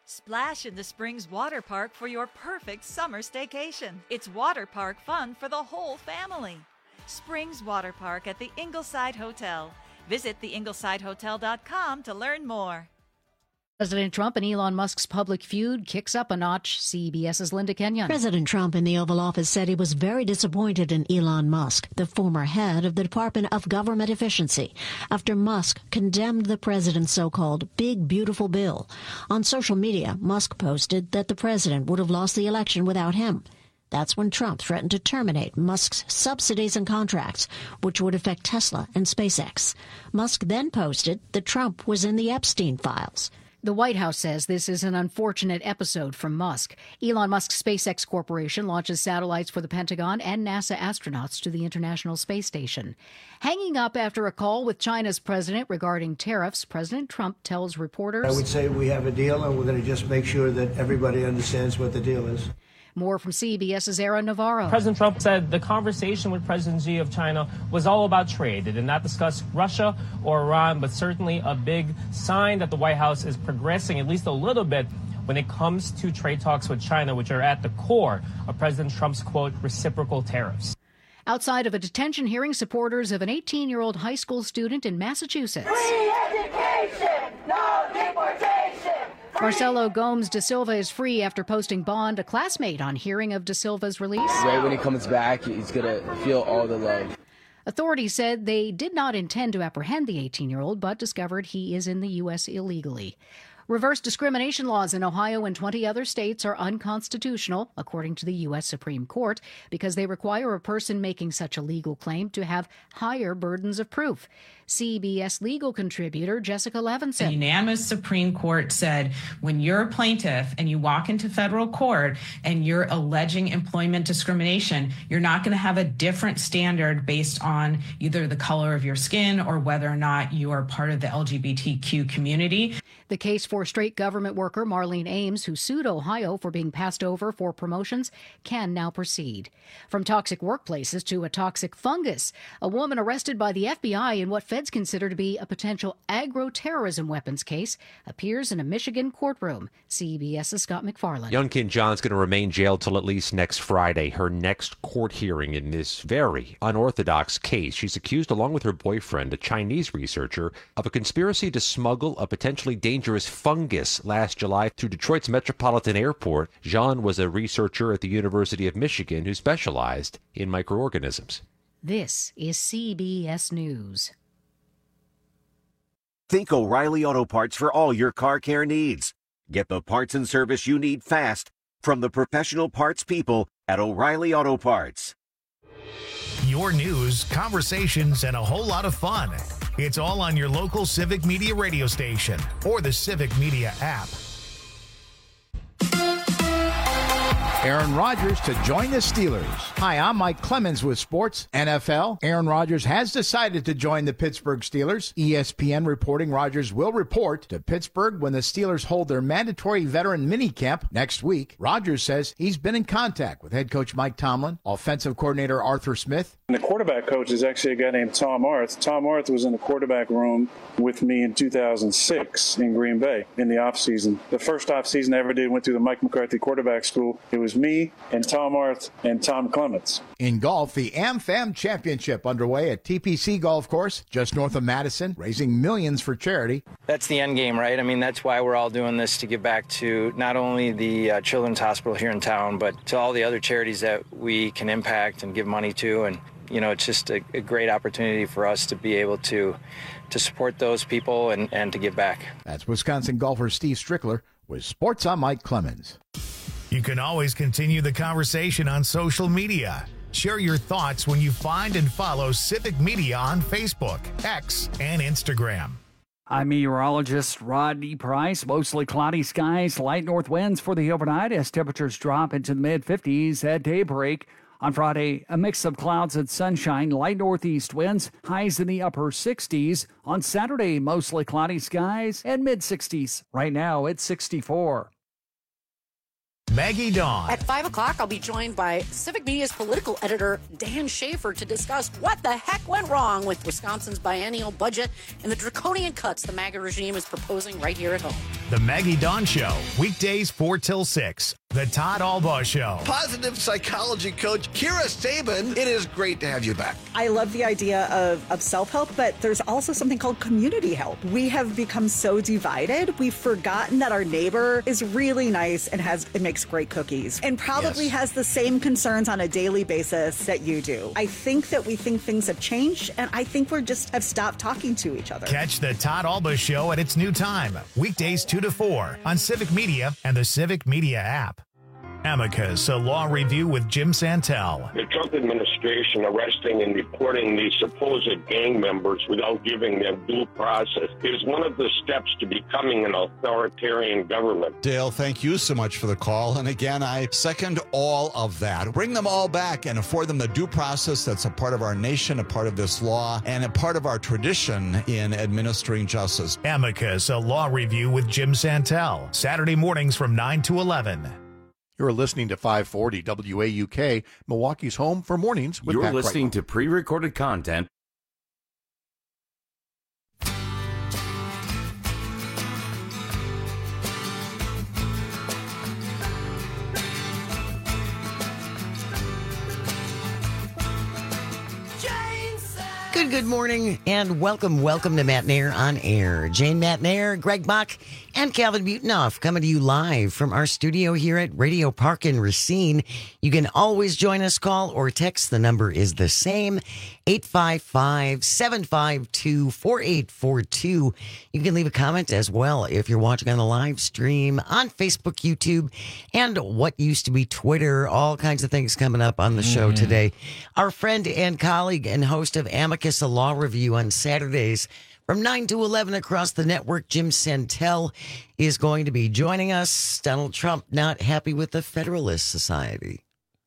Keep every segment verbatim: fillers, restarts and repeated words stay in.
Splash in the Springs Water Park for your perfect summer staycation. It's water park fun for the whole family. Springs Water Park at the Ingleside Hotel. Visit the ingleside hotel dot com to learn more. President Trump and Elon Musk's public feud kicks up a notch. CBS's Linda Kenyon. President Trump in the Oval Office said he was very disappointed in Elon Musk, the former head of the Department of Government Efficiency, after Musk condemned the president's so-called Big Beautiful Bill. On social media, Musk posted that the president would have lost the election without him. That's when Trump threatened to terminate Musk's subsidies and contracts, which would affect Tesla and SpaceX. Musk then posted that Trump was in the Epstein files. The White House says this is an unfortunate episode from Musk. Elon Musk's SpaceX Corporation launches satellites for the Pentagon and NASA astronauts to the International Space Station. Hanging up after a call with China's president regarding tariffs, President Trump tells reporters, I would say we have a deal, and we're going to just make sure that everybody understands what the deal is. More from CBS's Aaron Navarro. President Trump said the conversation with President Xi of China was all about trade. It did not discuss Russia or Iran, but certainly a big sign that the White House is progressing at least a little bit when it comes to trade talks with China, which are at the core of President Trump's, quote, reciprocal tariffs. Outside of a detention hearing, supporters of an eighteen-year-old high school student in Massachusetts. Free education, no deportation. Marcelo Gomes da Silva is free after posting bond, a classmate, on hearing of da Silva's release. Right when he comes back, he's going to feel all the love. Authorities said they did not intend to apprehend the eighteen-year-old, but discovered he is in the U S illegally. Reverse discrimination laws in Ohio and twenty other states are unconstitutional, according to the U S Supreme Court, because they require a person making such a legal claim to have higher burdens of proof. C B S legal contributor Jessica Levinson. The unanimous Supreme Court said when you're a plaintiff and you walk into federal court and you're alleging employment discrimination, you're not going to have a different standard based on either the color of your skin or whether or not you are part of the L G B T Q community. The case for straight government worker Marlene Ames, who sued Ohio for being passed over for promotions, can now proceed. From toxic workplaces to a toxic fungus, a woman arrested by the F B I in what feds consider to be a potential agro-terrorism weapons case appears in a Michigan courtroom. CBS's Scott McFarland. Youngkin John's going to remain jailed till at least next Friday, her next court hearing in this very unorthodox case. She's accused, along with her boyfriend, a Chinese researcher, of a conspiracy to smuggle a potentially dangerous dangerous fungus last July through Detroit's Metropolitan Airport. Jean was a researcher at the University of Michigan who specialized in microorganisms. This is C B S News. Think O'Reilly Auto Parts for all your car care needs. Get the parts and service you need fast from the professional parts people at O'Reilly Auto Parts. Your news, conversations, and a whole lot of fun. It's all on your local Civic Media radio station or the Civic Media app. Aaron Rodgers to join the Steelers. Hi, I'm Mike Clemens with Sports N F L. Aaron Rodgers has decided to join the Pittsburgh Steelers. E S P N reporting Rodgers will report to Pittsburgh when the Steelers hold their mandatory veteran minicamp next week. Rodgers says he's been in contact with head coach Mike Tomlin, offensive coordinator Arthur Smith. And the quarterback coach is actually a guy named Tom Arth. Tom Arth was in the quarterback room with me in two thousand six in Green Bay in the offseason. The first offseason I ever did went through the Mike McCarthy quarterback school. It was me and Tom Arth and Tom Clements. In golf, the AmFam Championship underway at T P C Golf Course, just north of Madison, raising millions for charity. That's the end game, right? I mean, that's why we're all doing this, to give back to not only the uh, Children's Hospital here in town, but to all the other charities that we can impact and give money to. And, you know, it's just a, a great opportunity for us to be able to to support those people and, and to give back. That's Wisconsin golfer Steve Strickler with Sports on Mike Clemens. You can always continue the conversation on social media. Share your thoughts when you find and follow Civic Media on Facebook, X, and Instagram. I'm meteorologist Rodney Price. Mostly cloudy skies, light north winds for the overnight as temperatures drop into the mid fifties at daybreak. On Friday, a mix of clouds and sunshine, light northeast winds, highs in the upper sixties. On Saturday, mostly cloudy skies and mid sixties. Right now, it's sixty-four. Maggie Dawn. At five o'clock, I'll be joined by Civic Media's political editor, Dan Schaefer, to discuss what the heck went wrong with Wisconsin's biennial budget and the draconian cuts the MAGA regime is proposing right here at home. The Maggie Dawn Show, weekdays four till six. The Todd Albaugh Show. Positive psychology coach Kira Sabin, it is great to have you back. I love the idea of, of self-help, but there's also something called community help. We have become so divided, we've forgotten that our neighbor is really nice and has and makes great cookies and probably yes. has the same concerns on a daily basis that you do. I think that we think things have changed, and I think we're just have stopped talking to each other. Catch the Todd Albaugh Show at its new time, weekdays two to four on Civic Media and the Civic Media app. Amicus, a law review with Jim Santel. The Trump administration arresting and deporting these supposed gang members without giving them due process is one of the steps to becoming an authoritarian government. Dale, thank you so much for the call. And again, I second all of that. Bring them all back and afford them the due process that's a part of our nation, a part of this law, and a part of our tradition in administering justice. Amicus, a law review with Jim Santel. Saturday mornings from nine to eleven. You're listening to five forty W A U K, Milwaukee's home for mornings with You're Pat listening Crichton. to pre-recorded content. Good, good morning, and welcome, welcome to Matt Nair on Air. Jane Matt Nair, Greg Bach, and Calvin Butenoff coming to you live from our studio here at Radio Park in Racine. You can always join us, call or text. The number is the same, eight five five, seven five two, four eight four two. You can leave a comment as well if you're watching on the live stream on Facebook, YouTube, and what used to be Twitter. All kinds of things coming up on the show mm-hmm. today. Our friend and colleague and host of Amicus, a law review on Saturdays from nine to eleven across the network, Jim Santel, is going to be joining us. Donald Trump not happy with the Federalist Society.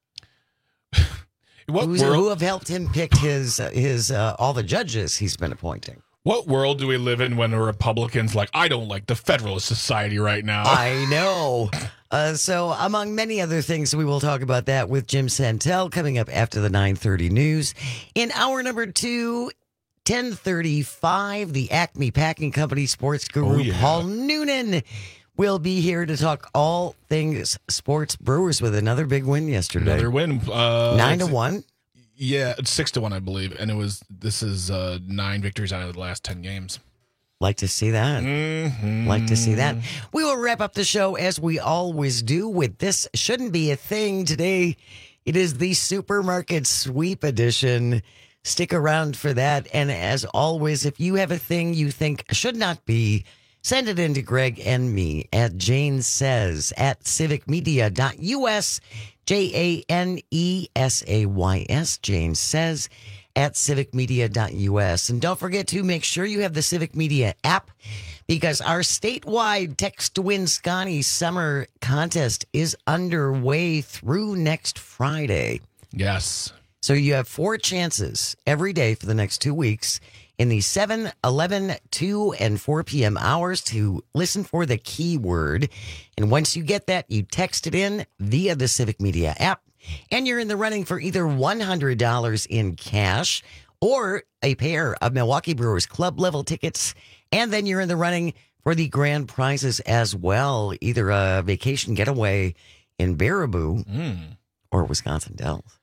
What Who's, world? Who have helped him pick his, uh, his uh, all the judges he's been appointing. What world do we live in when a Republican's like, I don't like the Federalist Society right now? I know. Uh, so, among many other things, we will talk about that with Jim Santel coming up after the nine thirty news. In hour number two, ten thirty-five, the Acme Packing Company sports guru, oh, yeah. Paul Noonan, will be here to talk all things sports. Brewers with another big win yesterday. Another win. Uh, Nine to one? Yeah, it's six to one, I believe. And it was, this is uh, nine victories out of the last ten games. Like to see that. Mm-hmm. Like to see that. We will wrap up the show as we always do with This Shouldn't Be a Thing. Today, it is the Supermarket Sweep Edition. Stick around for that. And as always, if you have a thing you think should not be, send it in to Greg and me at Jane Says at civic media dot U S, J A N E S A Y S, Jane Says at civic media dot U S. And don't forget to make sure you have the Civic Media app, because our statewide Text to Win Scotty Summer Contest is underway through next Friday. Yes. So you have four chances every day for the next two weeks in the seven, eleven, two, and four p.m. hours to listen for the keyword. And once you get that, you text it in via the Civic Media app, and you're in the running for either one hundred dollars in cash or a pair of Milwaukee Brewers club level tickets. And then you're in the running for the grand prizes as well, either a vacation getaway in Baraboo mm. or Wisconsin Dells.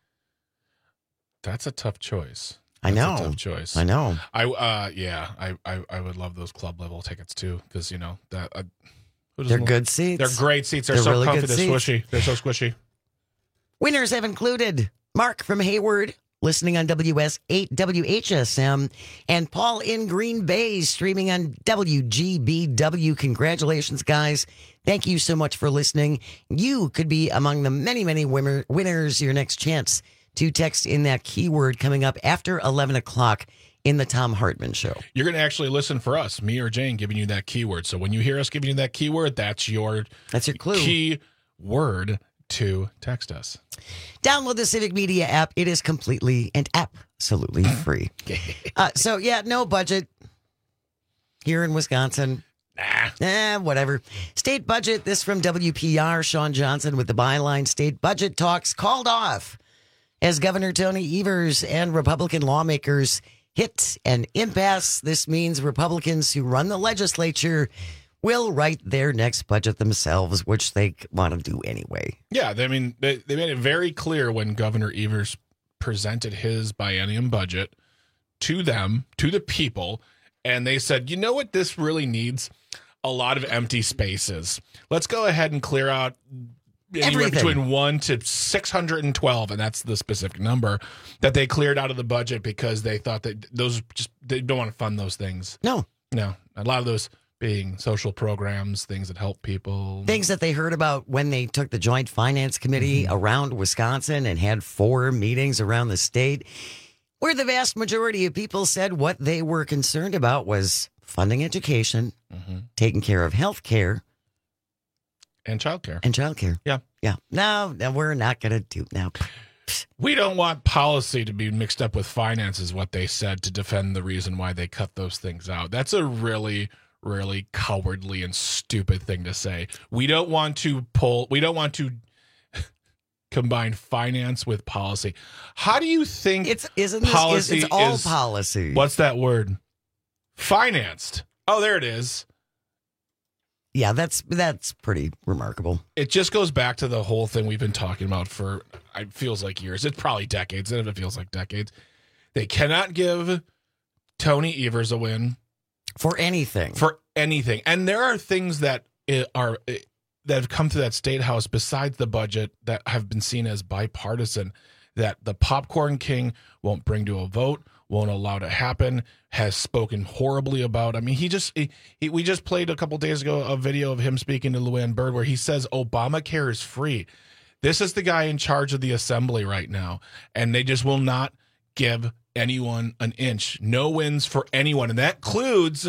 That's a tough choice. I know. That's a tough choice. I know. I uh yeah, I, I I would love those club level tickets too, because you know that uh, they're good seats. They're great seats. They're, They're so really comfy. good They're seats. squishy. They're so squishy. Winners have included Mark from Hayward, listening on W S eight W H S M, and Paul in Green Bay, streaming on W G B W. Congratulations, guys. Thank you so much for listening. You could be among the many, many winner- winners. Your next chance to text in that keyword coming up after eleven o'clock in the Tom Hartman Show. You're going to actually listen for us, me or Jane, giving you that keyword. So when you hear us giving you that keyword, that's your that's your clue. Key word to text us. Download the Civic Media app. It is completely and absolutely free. uh, so, yeah, no budget here in Wisconsin. Ah. Eh, whatever. State budget. This from W P R. Sean Johnson with the byline. State budget talks called off as Governor Tony Evers and Republican lawmakers hit an impasse. This means Republicans who run the legislature will write their next budget themselves, which they want to do anyway. Yeah, I mean, they, they made it very clear when Governor Evers presented his biennium budget to them, to the people, and they said, you know what this really needs? A lot of empty spaces. Let's go ahead and clear out anywhere Everything. between one to six hundred twelve, and that's the specific number that they cleared out of the budget because they thought that those just, they don't want to fund those things. No. No. A lot of those being social programs, things that help people. Things that they heard about when they took the Joint Finance Committee mm-hmm. around Wisconsin and had four meetings around the state, where the vast majority of people said what they were concerned about was funding education, mm-hmm. taking care of health care. And childcare. And childcare. Yeah. Yeah. No, no we're not going to do now. We don't want policy to be mixed up with finance, is what they said, to defend the reason why they cut those things out. That's a really, really cowardly and stupid thing to say. We don't want to pull, we don't want to combine finance with policy. How do you think it's isn't this, policy is, it's all is, policy? What's that word? Financed. Oh, there it is. Yeah, that's that's pretty remarkable. It just goes back to the whole thing we've been talking about for, it feels like years. It's probably decades, and it feels like decades. They cannot give Tony Evers a win. For anything. For anything. And there are things that are that have come through that state house besides the budget that have been seen as bipartisan, that the popcorn king won't bring to a vote, won't allow to happen, has spoken horribly about. I mean, he just, he, he, we just played a couple days ago a video of him speaking to Luann Byrd where he says Obamacare is free. This is the guy in charge of the assembly right now, and they just will not give anyone an inch. No wins for anyone, and that includes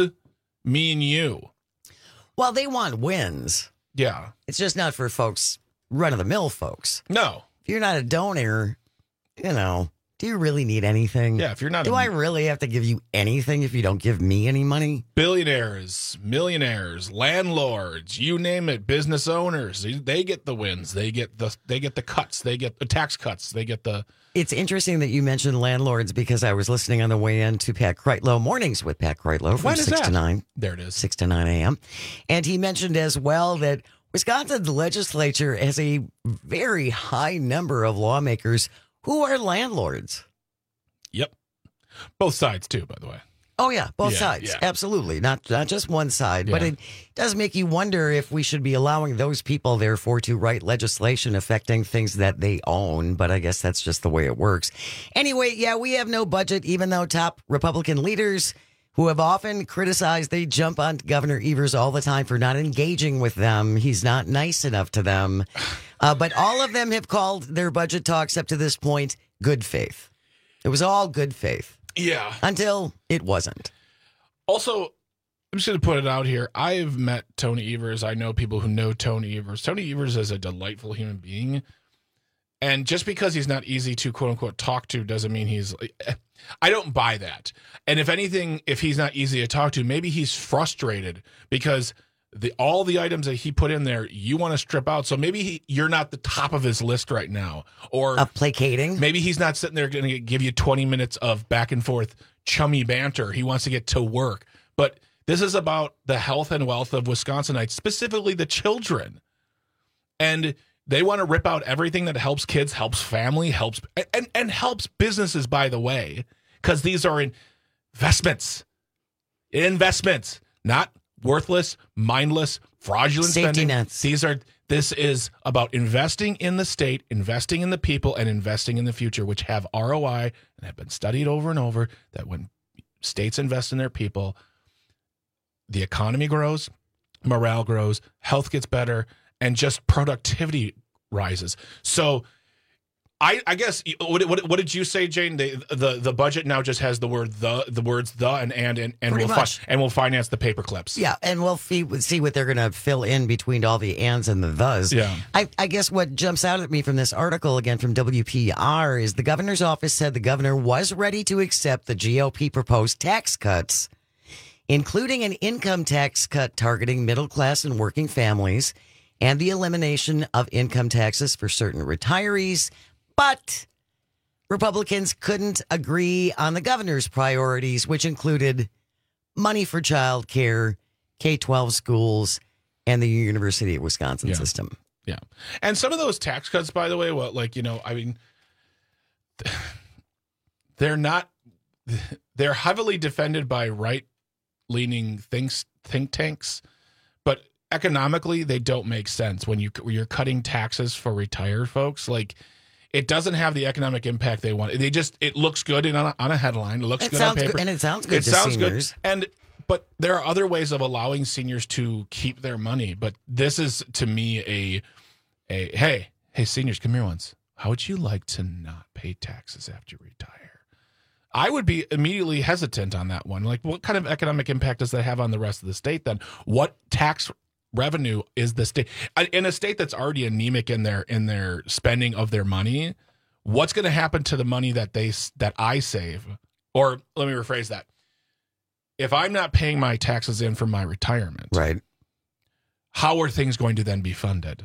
me and you. Well, they want wins. Yeah. It's just not for folks, run-of-the-mill folks. No. If you're not a donor, you know, do you really need anything? Yeah, if you're not Do a, I really have to give you anything if you don't give me any money? Billionaires, millionaires, landlords, you name it, business owners, they get the wins. They get the they get the cuts. They get the tax cuts. They get the It's interesting that you mentioned landlords because I was listening on the way in to Pat Kreitlow, Mornings with Pat Kreitlow from When is six that? to nine. There it is. six to nine a.m. And he mentioned as well that Wisconsin's legislature has a very high number of lawmakers who are landlords. Yep. Both sides, too, by the way. Oh, yeah, both Yeah, sides. yeah. Absolutely. Not not just one side. But Yeah. it does make you wonder if we should be allowing those people, therefore, to write legislation affecting things that they own. But I guess that's just the way it works. Anyway, yeah, we have no budget, even though top Republican leaders who have often criticized, they jump on Governor Evers all the time for not engaging with them. He's not nice enough to them. Uh, but all of them have called their budget talks up to this point good faith. It was all good faith. Yeah. Until it wasn't. Also, I'm just going to put it out here. I've met Tony Evers. I know people who know Tony Evers. Tony Evers is a delightful human being. And just because he's not easy to, quote unquote, talk to doesn't mean he's. I don't buy that. And if anything, if he's not easy to talk to, maybe he's frustrated because the all the items that he put in there, you want to strip out. So maybe he, you're not the top of his list right now. Or uh, placating. Maybe he's not sitting there going to give you twenty minutes of back and forth chummy banter. He wants to get to work. But this is about the health and wealth of Wisconsinites, specifically the children. And they want to rip out everything that helps kids, helps family, helps and, and helps businesses, by the way, because these are investments. Investments, not worthless, mindless, fraudulent Safety spending. nets. These are this is about investing in the state, investing in the people, and investing in the future, which have R O I and have been studied over and over that when states invest in their people, the economy grows, morale grows, health gets better, and just productivity rises. So I, I guess what, what what did you say, Jane? They, the the budget now just has the word the the words the and and and, and Pretty we'll much. fi- and we'll finance the paper clips. Yeah, and we'll see, see what they're going to fill in between all the ands and the thes. Yeah. I, I guess what jumps out at me from this article, again from W P R, is the governor's office said the governor was ready to accept the G O P proposed tax cuts including an income tax cut targeting middle class and working families and the elimination of income taxes for certain retirees. But Republicans couldn't agree on the governor's priorities, which included money for child care, K twelve schools, and the University of Wisconsin yeah. system. Yeah. And some of those tax cuts, by the way, well, like, you know, I mean, they're not, they're heavily defended by right-leaning think, think tanks, but economically, they don't make sense when, you, when you're cutting taxes for retired folks. Like, it doesn't have the economic impact they want. They just, it looks good in, on, a, on a headline. It looks it good on paper. Good, and it sounds good it to sounds seniors. Good. And, but there are other ways of allowing seniors to keep their money. But this is, to me, a, a hey, hey, seniors, come here once. How would you like to not pay taxes after you retire? I would be immediately hesitant on that one. Like, what kind of economic impact does that have on the rest of the state then? What tax revenue is the state in a state that's already anemic in their in their spending of their money? What's going to happen to the money that they that I save? Or let me rephrase that: if I'm not paying my taxes in for my retirement, right? How are things going to then be funded?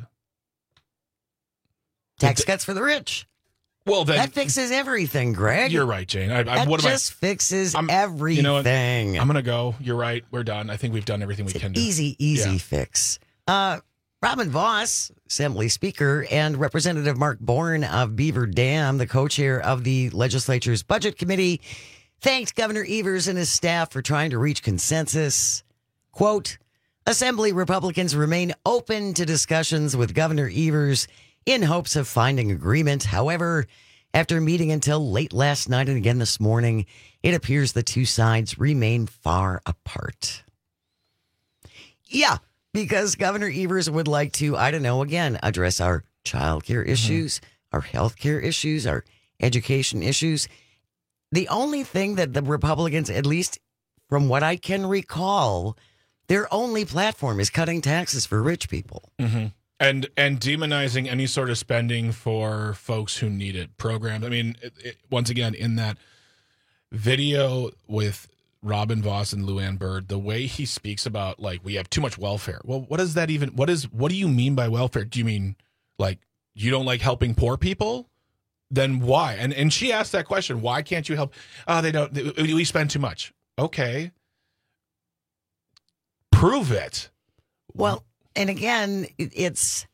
Tax cuts for the rich. Well, then that fixes everything, Greg. You're right, Jane. I, I, that what just am I, fixes I'm, everything. You know what? I'm gonna go. You're right. We're done. I think we've done everything it's we can do. Easy, easy yeah. fix. Uh, Robin Vos, Assembly Speaker, and Representative Mark Bourne of Beaver Dam, the co-chair of the legislature's Budget Committee, thanked Governor Evers and his staff for trying to reach consensus. Quote, Assembly Republicans remain open to discussions with Governor Evers in hopes of finding agreement. However, after meeting until late last night and again this morning, it appears the two sides remain far apart. Yeah, because Governor Evers would like to, I don't know, again, address our child care issues, mm-hmm. our health care issues, our education issues. The only thing that the Republicans, at least from what I can recall, their only platform is cutting taxes for rich people. Mm-hmm. And and demonizing any sort of spending for folks who need it. Programs. I mean, it, it, once again, in that video with Robin Vos and Luann Byrd, the way he speaks about, like, we have too much welfare. Well, what does that even, what is, what do you mean by welfare? Do you mean, like, you don't like helping poor people? Then why? And and she asked that question, why can't you help? Oh, they don't, they, we spend too much. Okay. Prove it. Well, and again, it's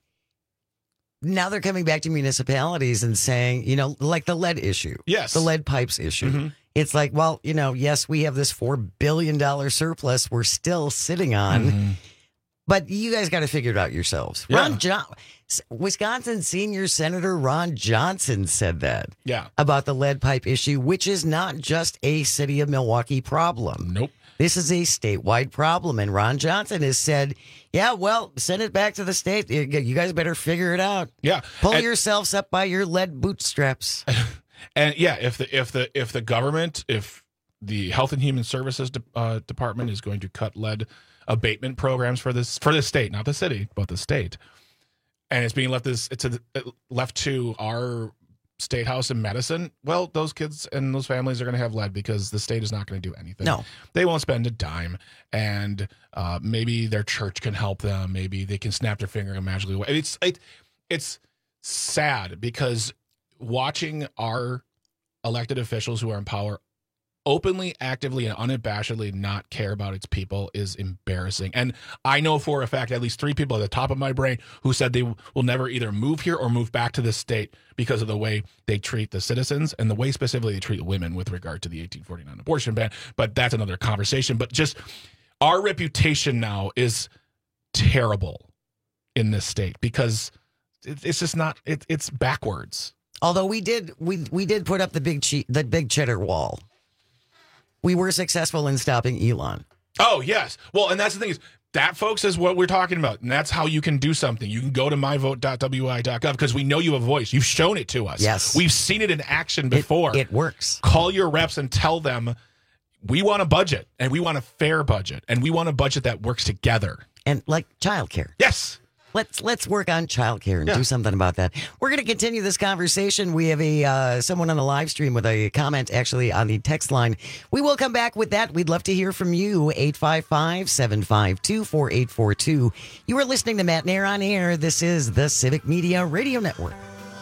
now they're coming back to municipalities and saying, you know, like the lead issue. Yes. The lead pipes issue. Mm-hmm. It's like, well, you know, yes, we have this four billion dollars surplus we're still sitting on. Mm-hmm. But you guys got to figure it out yourselves. Yeah. Ron John, Wisconsin senior Senator Ron Johnson said that. Yeah. About the lead pipe issue, which is not just a city of Milwaukee problem. Nope. This is a statewide problem. And Ron Johnson has said, yeah, well, send it back to the state. You guys better figure it out. Yeah. Pull and, yourselves up by your lead bootstraps. And yeah, if the if the if the government, if the Health and Human Services de- uh, Department is going to cut lead abatement programs for this for the state, not the city, but the state, and it's being left this it's a, left to our state house in Madison, well, those kids and those families are going to have lead because the state is not going to do anything. No. They won't spend a dime, and uh, maybe their church can help them. Maybe they can snap their finger and magically away. It's it, it's sad because watching our elected officials who are in power openly, actively, and unabashedly not care about its people is embarrassing. And I know for a fact at least three people at the top of my brain who said they will never either move here or move back to this state because of the way they treat the citizens and the way specifically they treat women with regard to the eighteen forty-nine abortion ban. But that's another conversation. But just our reputation now is terrible in this state because it's just not, it, it's backwards. Although we did, we we did put up the big che- the big cheddar wall. We were successful in stopping Elon. Oh, yes. Well, and that's the thing is, that, folks, is what we're talking about. And that's how you can do something. You can go to my vote dot w i dot gov because we know you have a voice. You've shown it to us. Yes. We've seen it in action before. It, it works. Call your reps and tell them we want a budget and we want a fair budget and we want a budget that works together. And like childcare. Yes. Let's let's work on childcare and Yeah. do something about that. We're going to continue this conversation. We have a uh, someone on the live stream with a comment actually on the text line. We will come back with that. We'd love to hear from you. eight five five, seven five two, four eight four two. You are listening to Matt Nair on Air. This is the Civic Media Radio Network.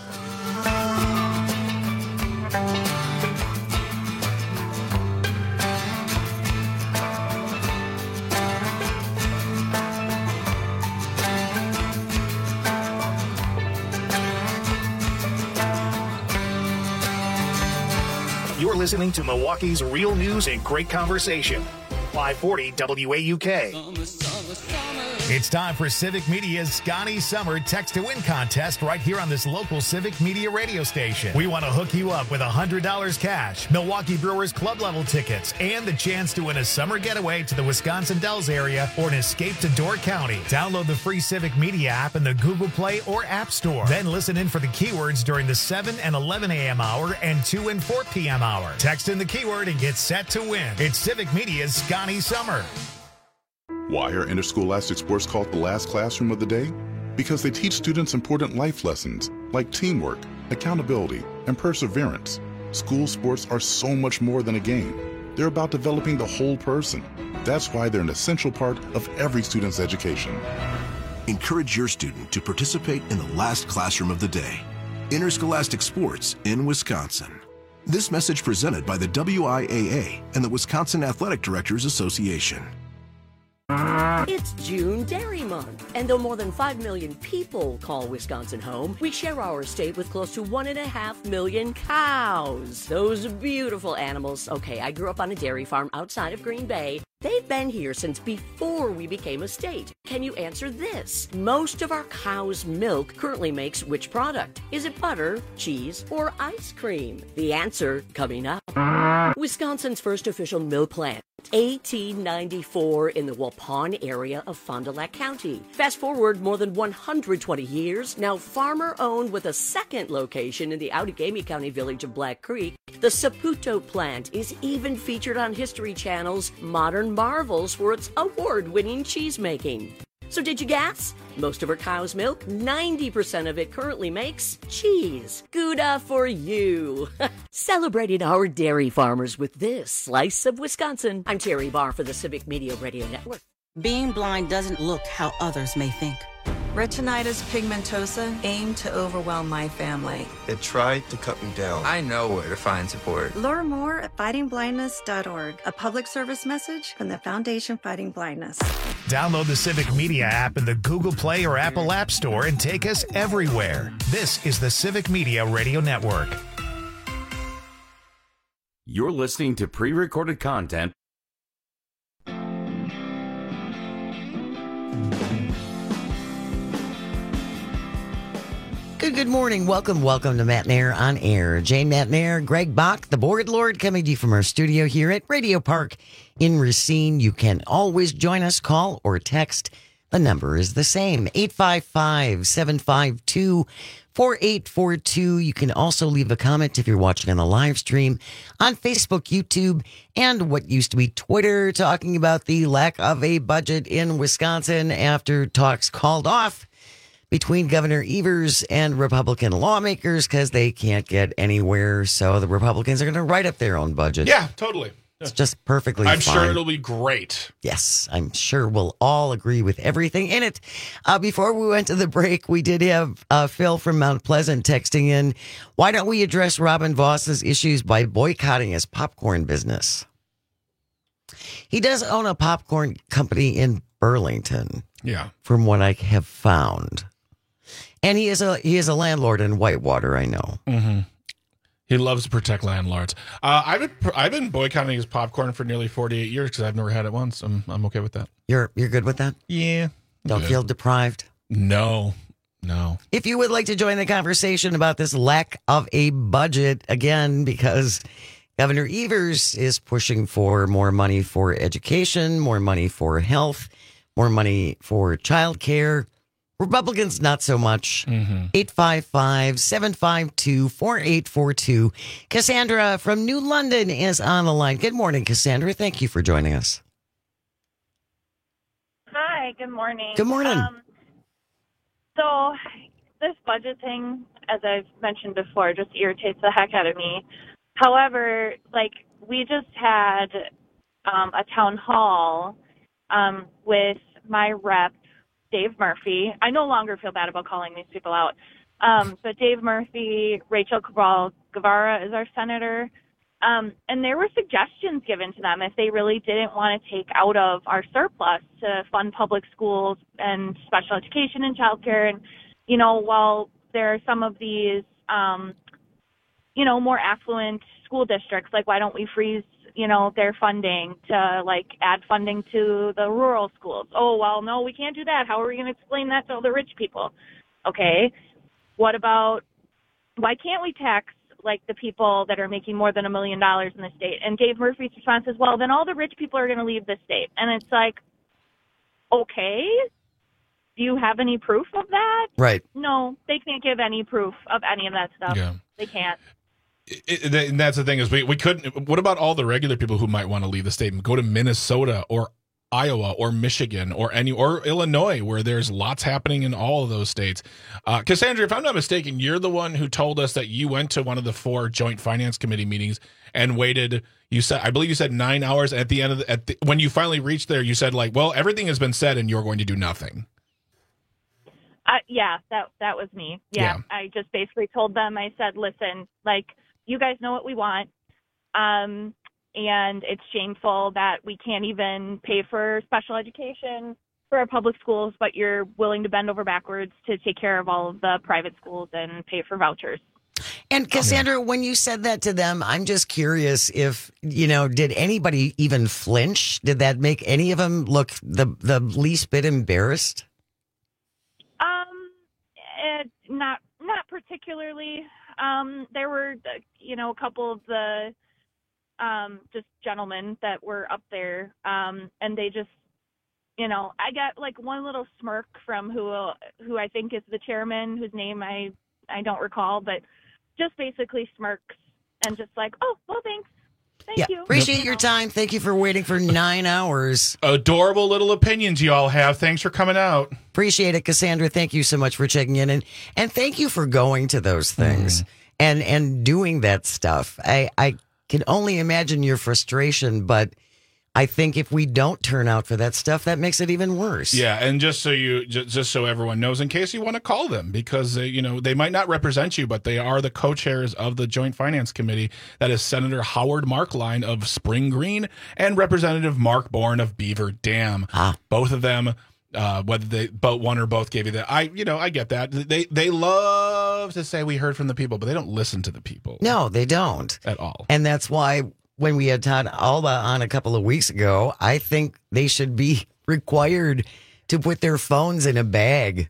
You're listening to Milwaukee's Real News and Great Conversation. five forty W A U K. It's time for Civic Media's Scotty Summer Text to Win contest right here on this local Civic Media radio station. We want to hook you up with one hundred dollars cash, Milwaukee Brewers club level tickets, and the chance to win a summer getaway to the Wisconsin Dells area or an escape to Door County. Download the free Civic Media app in the Google Play or App Store. Then listen in for the keywords during the seven and eleven a.m. hour and two and four p.m. hour. Text in the keyword and get set to win. It's Civic Media's Scotty Summer. Why are interscholastic sports called the last classroom of the day? Because they teach students important life lessons like teamwork, accountability, and perseverance. School sports are so much more than a game. They're about developing the whole person. That's why they're an essential part of every student's education. Encourage your student to participate in the last classroom of the day. Interscholastic sports in Wisconsin. This message presented by the W I A A and the Wisconsin Athletic Directors Association. It's June Dairy Month, and though more than five million people call Wisconsin home, we share our state with close to one and a half million cows. Those beautiful animals. Okay, I grew up on a dairy farm outside of Green Bay. They've been here since before we became a state. Can you answer this? Most of our cow's milk currently makes which product? Is it butter, cheese, or ice cream? The answer coming up. Wisconsin's first official milk plant. eighteen ninety-four in the Waupun area of Fond du Lac County. Fast forward more than one hundred twenty years, now farmer owned with a second location in the Outagamie County village of Black Creek. The Saputo plant is even featured on History Channel's Modern Marvels for its award-winning cheese making. So did you guess? Most of our cow's milk, ninety percent of it currently makes cheese. Gouda for you. Celebrating our dairy farmers with this slice of Wisconsin. I'm Terry Barr for the Civic Media Radio Network. Being blind doesn't look how others may think. Retinitis pigmentosa aimed to overwhelm my family. It tried to cut me down. I know where to find support. Learn more at fighting blindness dot org, a public service message from the Foundation Fighting Blindness. Download the Civic Media app in the Google Play or Apple App Store and take us everywhere. This is the Civic Media Radio Network. You're listening to pre-recorded content. Good, good morning. Welcome, welcome to Matt Nair on Air. Jane Matt Nair, Greg Bach, the Board Lord, coming to you from our studio here at Radio Park in Racine. You can always join us, call or text. The number is the same, eight five five, seven five two, four eight four two. You can also leave a comment if you're watching on the live stream on Facebook, YouTube, and what used to be Twitter, talking about the lack of a budget in Wisconsin after talks called off between Governor Evers and Republican lawmakers because they can't get anywhere. So the Republicans are going to write up their own budget. Yeah, totally. It's just perfectly I'm fine. sure it'll be great. Yes, I'm sure we'll all agree with everything in it. Uh, before we went to the break, we did have uh, Phil from Mount Pleasant texting in, why don't we address Robin Voss's issues by boycotting his popcorn business? He does own a popcorn company in Burlington. Yeah. From what I have found. And he is a he is a landlord in Whitewater, I know. Mm-hmm. He loves to protect landlords. Uh, I've been I've been boycotting his popcorn for nearly forty-eight years because I've never had it once. I'm I'm okay with that. You're you're good with that? Yeah. Don't good. feel deprived? No, no. If you would like to join the conversation about this lack of a budget, again, because Governor Evers is pushing for more money for education, more money for health, more money for childcare. Republicans, not so much. Mm-hmm. eight five five, seven five two, four eight four two. Cassandra from New London is on the line. Good morning, Cassandra. Thank you for joining us. Hi, good morning. Good morning. Um, So this budget thing, as I've mentioned before, just irritates the heck out of me. However, like, we just had um, a town hall um, with my rep, Dave Murphy. I no longer feel bad about calling these people out. Um, but Dave Murphy, Rachel Cabral Guevara is our senator. Um, and there were suggestions given to them if they really didn't want to take out of our surplus to fund public schools and special education and childcare. And, you know, while there are some of these, um, you know, more affluent school districts, like, why don't we freeze, you know, their funding to, like, add funding to the rural schools? Oh, well, no, we can't do that. How are we going to explain that to all the rich people? Okay. What about, why can't we tax, like, the people that are making more than a million dollars in the state? And Dave Murphy's response is, well, then all the rich people are going to leave the state. And it's like, okay, do you have any proof of that? Right. No, they can't give any proof of any of that stuff. Yeah. They can't. It, it, and that's the thing is we, we couldn't. What about all the regular people who might want to leave the state and go to Minnesota or Iowa or Michigan or any or Illinois, where there's lots happening in all of those states? Uh, Cassandra, if I'm not mistaken, you're the one who told us that you went to one of the four Joint Finance Committee meetings and waited. You said, I believe you said nine hours. At the end of the, at the, when you finally reached there, you said, like, well, everything has been said, and you're going to do nothing. Uh, yeah, that that was me. Yeah, yeah, I just basically told them. I said, listen, like, you guys know what we want. Um. And it's shameful that we can't even pay for special education for our public schools, but you're willing to bend over backwards to take care of all of the private schools and pay for vouchers. And Cassandra, when you said that to them, I'm just curious if, you know, did anybody even flinch? Did that make any of them look the, the least bit embarrassed? Um, it, not, not particularly. Um, there were, you know, a couple of the, Um, just gentlemen that were up there, um, and they just, you know, I got like one little smirk from who who I think is the chairman, whose name I, I don't recall, but just basically smirks and just like, oh, well, thanks. Thank yeah. you. Appreciate you your know. time. Thank you for waiting for nine hours. Adorable little opinions you all have. Thanks for coming out. Appreciate it, Cassandra. Thank you so much for checking in, and and thank you for going to those things mm. and and doing that stuff. I I. can only imagine your frustration, but I think if we don't turn out for that stuff, that makes it even worse. Yeah, and just so you, just, just so everyone knows, in case you want to call them, because uh, you know they might not represent you, but they are the co-chairs of the Joint Finance Committee. That is Senator Howard Markline of Spring Green and Representative Mark Bourne of Beaver Dam. Ah. Both of them. Uh, whether they, but one or both gave you that. I, you know, I get that. They, they love to say we heard from the people, but they don't listen to the people. No, they don't at all. And that's why when we had Todd Alba on a couple of weeks ago, I think they should be required to put their phones in a bag.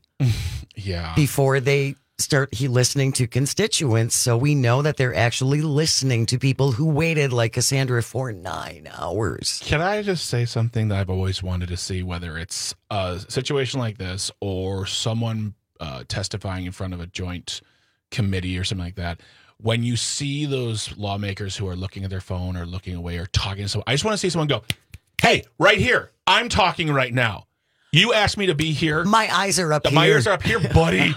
Yeah. Before they start he listening to constituents, so we know that they're actually listening to people who waited like Cassandra for nine hours. Can I just say something that I've always wanted to see, whether it's a situation like this or someone uh, testifying in front of a joint committee or something like that? When you see those lawmakers who are looking at their phone or looking away or talking to someone, I just want to see someone go, hey, right here, I'm talking right now. You asked me to be here. My eyes are up My here. ears are up here, buddy.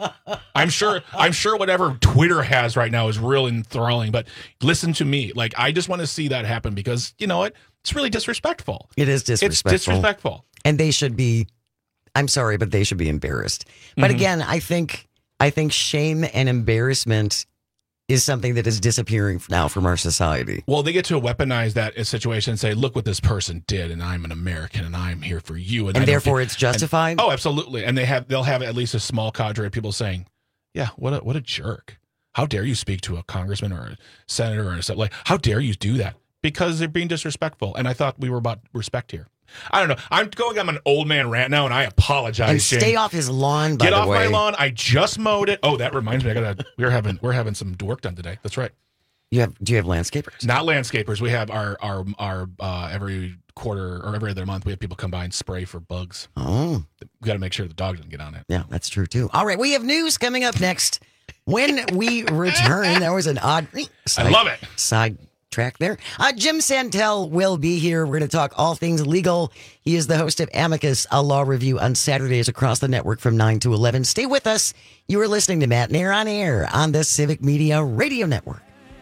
I'm sure I'm sure whatever Twitter has right now is real enthralling, but listen to me. Like, I just want to see that happen because, you know what? It's really disrespectful. It is disrespectful. It's disrespectful. And they should be, I'm sorry, but they should be embarrassed. But Mm-hmm. again, I think I think shame and embarrassment is something that is disappearing now from our society. Well, they get to weaponize that situation and say, look what this person did, and I'm an American, and I'm here for you. And, I and don't therefore think- it's justified? and- oh, absolutely. And they have, they'll have at least a small cadre of people saying, yeah, what a, what a jerk. How dare you speak to a congressman or a senator or something? Like, how dare you do that? Because they're being disrespectful. And I thought we were about respect here. I don't know. I'm going on an old man rant now, and I apologize. And Shane. stay off his lawn, by Get the off way. my lawn. I just mowed it. Oh, that reminds me. I gotta. We're having we're having some work done today. That's right. You have? Do you have landscapers? Not landscapers. We have our our our uh, every quarter or every other month we have people come by and spray for bugs. Oh, we got to make sure the dog doesn't get on it. Yeah, that's true too. All right, we have news coming up next. When we return, there was an odd. Side, I love it. Side track there. Uh, Jim Santel will be here. We're going to talk all things legal. He is the host of Amicus, a law review on Saturdays across the network from nine to eleven. Stay with us. You are listening to Matt Nair on Air on the Civic Media Radio Network.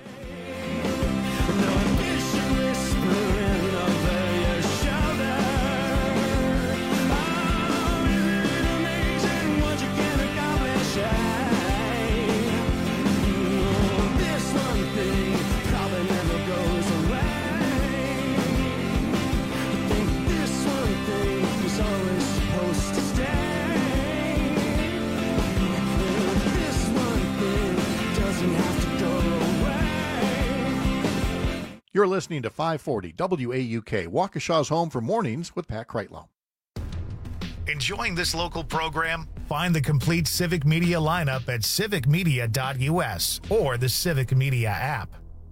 You're listening to five forty W A U K, Waukesha's home for mornings with Pat Kreitlow. Enjoying this local program? Find the complete Civic Media lineup at civic media dot U S or the Civic Media app.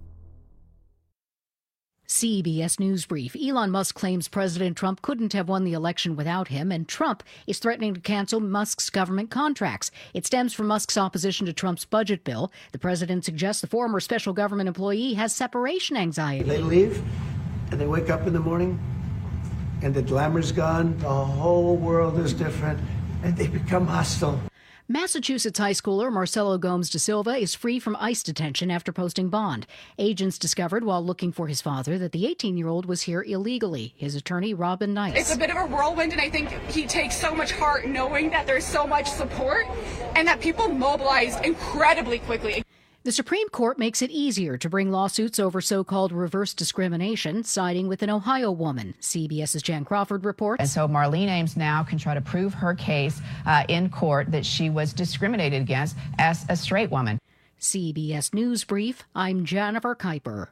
C B S News Brief. Elon Musk claims President Trump couldn't have won the election without him, and Trump is threatening to cancel Musk's government contracts. It stems from Musk's opposition to Trump's budget bill. The president suggests the former special government employee has separation anxiety. They leave, and they wake up in the morning, and the glamour's gone, the whole world is different, and they become hostile. Massachusetts high schooler Marcelo Gomes da Silva is free from ICE detention after posting bond. Agents discovered while looking for his father that the eighteen-year-old was here illegally. His attorney, Robin Nice. It's a bit of a whirlwind, and I think he takes so much heart knowing that there's so much support and that people mobilized incredibly quickly. The Supreme Court makes it easier to bring lawsuits over so-called reverse discrimination, siding with an Ohio woman. CBS's Jan Crawford reports. And so Marlene Ames now can try to prove her case uh, in court that she was discriminated against as a straight woman. C B S News Brief, I'm Jennifer Kuiper.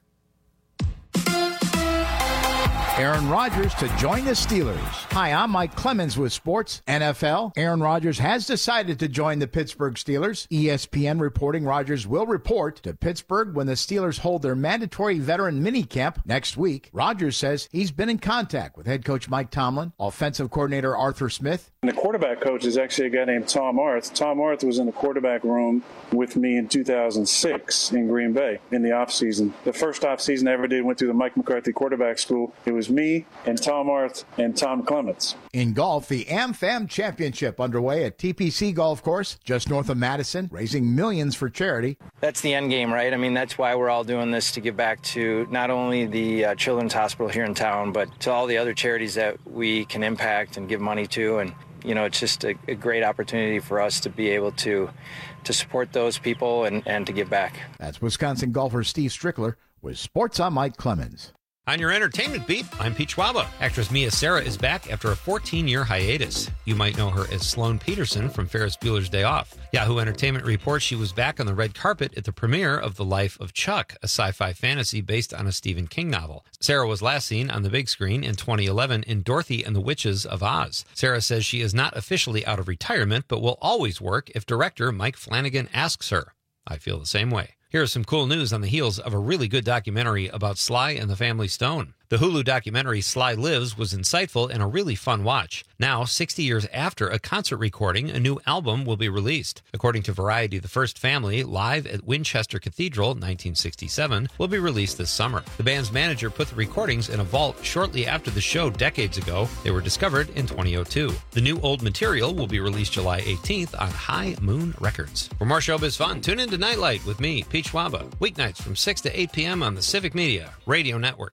Aaron Rodgers to join the Steelers. Hi, I'm Mike Clemens with Sports N F L. Aaron Rodgers has decided to join the Pittsburgh Steelers. E S P N reporting Rodgers will report to Pittsburgh when the Steelers hold their mandatory veteran minicamp next week. Rodgers says he's been in contact with head coach Mike Tomlin, offensive coordinator Arthur Smith. And the quarterback coach is actually a guy named Tom Arth. Tom Arth was in the quarterback room with me in two thousand six in Green Bay in the offseason. The first offseason I ever did went through the Mike McCarthy quarterback school. It was me and Tom Arth and Tom Clements. In golf, the AmFam Championship underway at T P C Golf Course, just north of Madison, raising millions for charity. That's the end game, right? I mean, that's why we're all doing this, to give back to not only the uh, Children's Hospital here in town, but to all the other charities that we can impact and give money to. And, you know, it's just a, a great opportunity for us to be able to to support those people and, and to give back. That's Wisconsin golfer Steve Strickler with Sports on Mike Clemens. On your entertainment beat, I'm Pete Schwaba. Actress Mia Sara is back after a fourteen-year hiatus. You might know her as Sloane Peterson from Ferris Bueller's Day Off. Yahoo Entertainment reports she was back on the red carpet at the premiere of The Life of Chuck, a sci-fi fantasy based on a Stephen King novel. Sara was last seen on the big screen in twenty eleven in Dorothy and the Witches of Oz. Sara says she is not officially out of retirement, but will always work if director Mike Flanagan asks her. I feel the same way. Here's some cool news on the heels of a really good documentary about Sly and the Family Stone. The Hulu documentary Sly Lives was insightful and a really fun watch. Now, sixty years after a concert recording, a new album will be released. According to Variety, The First Family, live at Winchester Cathedral, nineteen sixty-seven, will be released this summer. The band's manager put the recordings in a vault shortly after the show decades ago. They were discovered in twenty oh two. The new old material will be released July eighteenth on High Moon Records. For more showbiz fun, tune in to Nightlight with me, Pete Schwaba, weeknights from six to eight p.m. on the Civic Media Radio Network.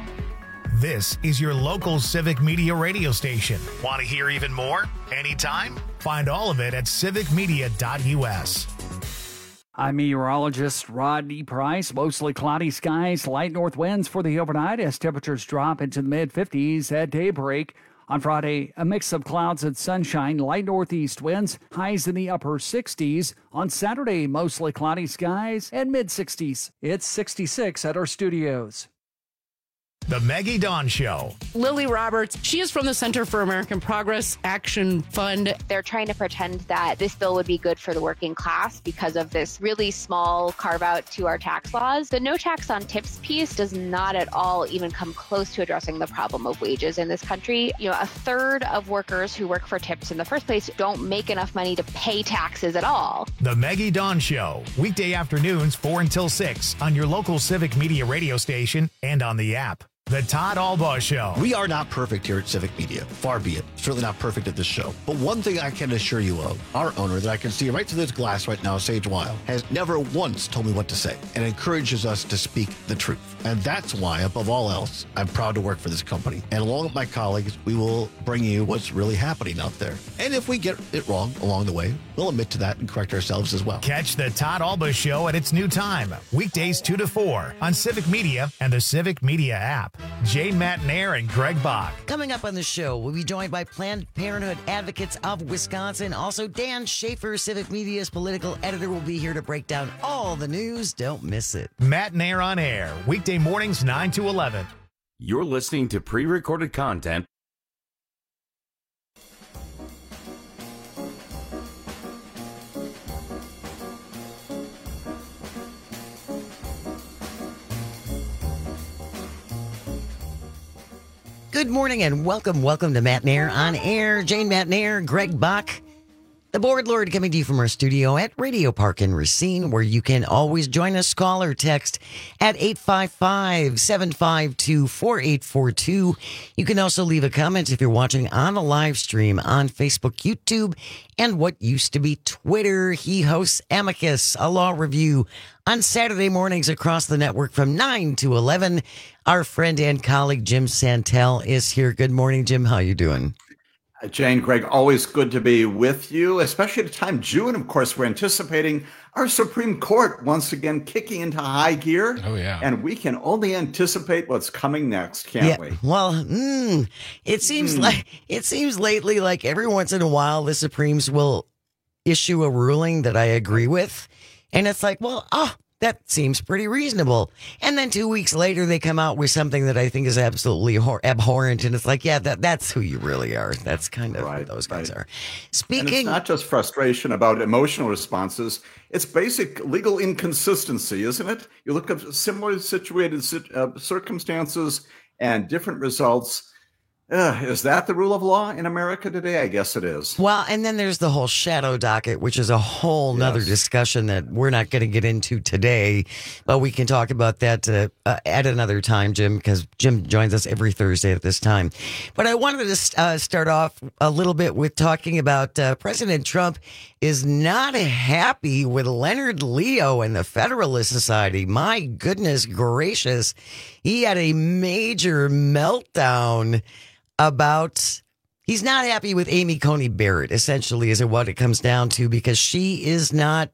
This is your local Civic Media radio station. Want to hear even more? Anytime? Find all of it at civic media dot U S. I'm meteorologist Rodney Price. Mostly cloudy skies, light north winds for the overnight as temperatures drop into the mid fifties at daybreak. On Friday, a mix of clouds and sunshine, light northeast winds, highs in the upper sixties. On Saturday, mostly cloudy skies and mid sixties. It's sixty-six at our studios. The Maggie Dawn Show. Lily Roberts, she is from the Center for American Progress Action Fund. They're trying to pretend that this bill would be good for the working class because of this really small carve out to our tax laws. The no tax on tips piece does not at all even come close to addressing the problem of wages in this country. You know, a third of workers who work for tips in the first place don't make enough money to pay taxes at all. The Maggie Dawn Show. Weekday afternoons, four until six on your local Civic Media radio station and on the app. The Todd Albaugh Show. We are not perfect here at Civic Media. Far be it. Certainly not perfect at this show. But one thing I can assure you of, our owner that I can see right through this glass right now, Sage Weil, has never once told me what to say and encourages us to speak the truth. And that's why, above all else, I'm proud to work for this company. And along with my colleagues, we will bring you what's really happening out there. And if we get it wrong along the way, we'll admit to that and correct ourselves as well. Catch the Todd Albaugh Show at its new time, weekdays two to four on Civic Media and the Civic Media app. Jane Matnair and Greg Bach. Coming up on the show, we'll be joined by Planned Parenthood Advocates of Wisconsin. Also, Dan Schaefer, Civic Media's political editor, will be here to break down all the news. Don't miss it. Matnair on air, weekday mornings nine to eleven. You're listening to pre-recorded content. Good morning and welcome, welcome to Matnair on Air. Jane Matnair, Greg Bach, the board lord, coming to you from our studio at Radio Park in Racine, where you can always join us. Call or text at eight five five, seven five two, four eight four two. You can also leave a comment if you're watching on a live stream on Facebook, YouTube, and what used to be Twitter. He hosts Amicus, a law review, on Saturday mornings across the network from nine to eleven. Our friend and colleague Jim Santel is here. Good morning, Jim. How you doing? Jane, Greg, always good to be with you, especially at a time, June, of course, we're anticipating our Supreme Court once again kicking into high gear. Oh, yeah. And we can only anticipate what's coming next, can't yeah, we? Well, mm, it seems mm. like it seems lately like every once in a while the Supremes will issue a ruling that I agree with. And it's like, well, oh, that seems pretty reasonable. And then two weeks later, they come out with something that I think is absolutely hor- abhorrent. And it's like, yeah, that, that's who you really are. That's kind of right, who those guys right. are. Speaking, and it's not just frustration about emotional responses. It's basic legal inconsistency, isn't it? You look at similar situated uh, circumstances and different results. Uh, is that the rule of law in America today? I guess it is. Well, and then there's the whole shadow docket, which is a whole nother yes. discussion that we're not going to get into today, but we can talk about that uh, uh, at another time, Jim, because Jim joins us every Thursday at this time. But I wanted to uh, start off a little bit with talking about uh, President Trump is not happy with Leonard Leo and the Federalist Society. My goodness gracious. He had a major meltdown about, he's not happy with Amy Coney Barrett, essentially, is what it comes down to, because she is not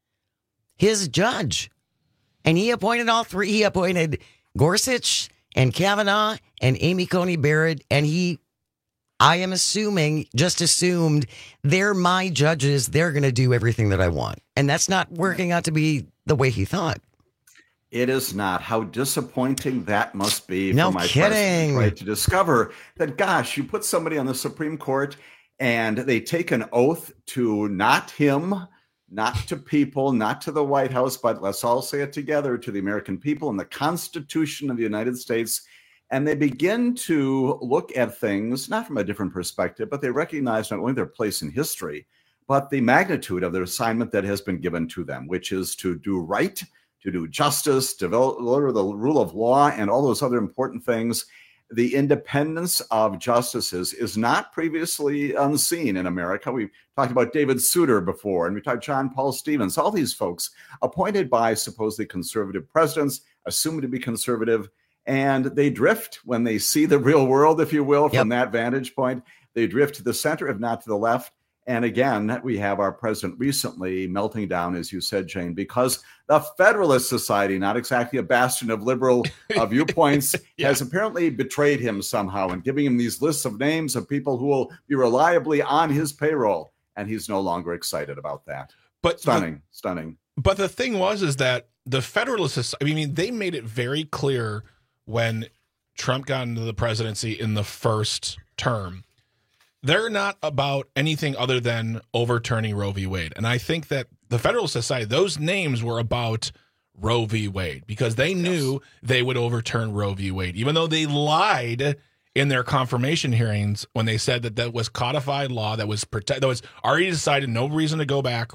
his judge. And he appointed all three. He appointed Gorsuch and Kavanaugh and Amy Coney Barrett. And he, I am assuming, just assumed they're my judges. They're going to do everything that I want. And that's not working out to be the way he thought. It is not. How disappointing that must be no for my kidding. president, right, to discover that, gosh, you put somebody on the Supreme Court and they take an oath to not him, not to people, not to the White House, but let's all say it together, to the American people and the Constitution of the United States. And they begin to look at things, not from a different perspective, but they recognize not only their place in history, but the magnitude of their assignment that has been given to them, which is to do right, to do justice, develop the rule of law, and all those other important things. The independence of justices is not previously unseen in America. We've talked about David Souter before, and we talked John Paul Stevens, all these folks appointed by supposedly conservative presidents, assumed to be conservative, and they drift when they see the real world, if you will, from yep. that vantage point. They drift to the center, if not to the left. And again, we have our president recently melting down, as you said, Jane, because the Federalist Society, not exactly a bastion of liberal uh, viewpoints, yeah. has apparently betrayed him somehow and giving him these lists of names of people who will be reliably on his payroll. And he's no longer excited about that. But Stunning, the, stunning. But the thing was, is that the Federalist Society, I mean, they made it very clear when Trump got into the presidency in the first term, they're not about anything other than overturning Roe v. Wade. And I think that the Federalist Society, those names were about Roe v. Wade because they knew yes. they would overturn Roe v. Wade, even though they lied in their confirmation hearings when they said that that was codified law, that was protect, that was already decided, no reason to go back.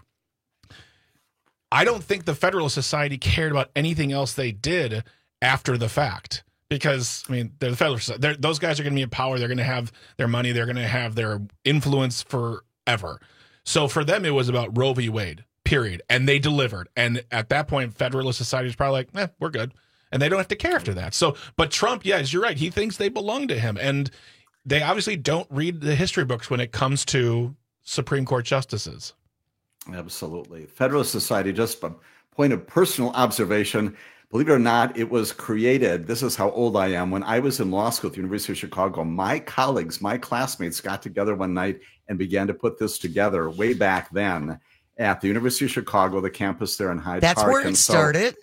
I don't think the Federalist Society cared about anything else they did after the fact. Because, I mean, they're the Federalist Society. Those guys are going to be in power. They're going to have their money. They're going to have their influence forever. So for them, it was about Roe v. Wade, period. And they delivered. And at that point, Federalist Society is probably like, eh, we're good. And they don't have to care after that. So, but Trump, yes, you're right. He thinks they belong to him. And they obviously don't read the history books when it comes to Supreme Court justices. Absolutely. Federalist Society, just a point of personal observation, believe it or not, it was created. This is how old I am. When I was in law school at the University of Chicago, my colleagues, my classmates got together one night and began to put this together way back then at the University of Chicago, the campus there in Hyde That's Park. That's where it and so, started.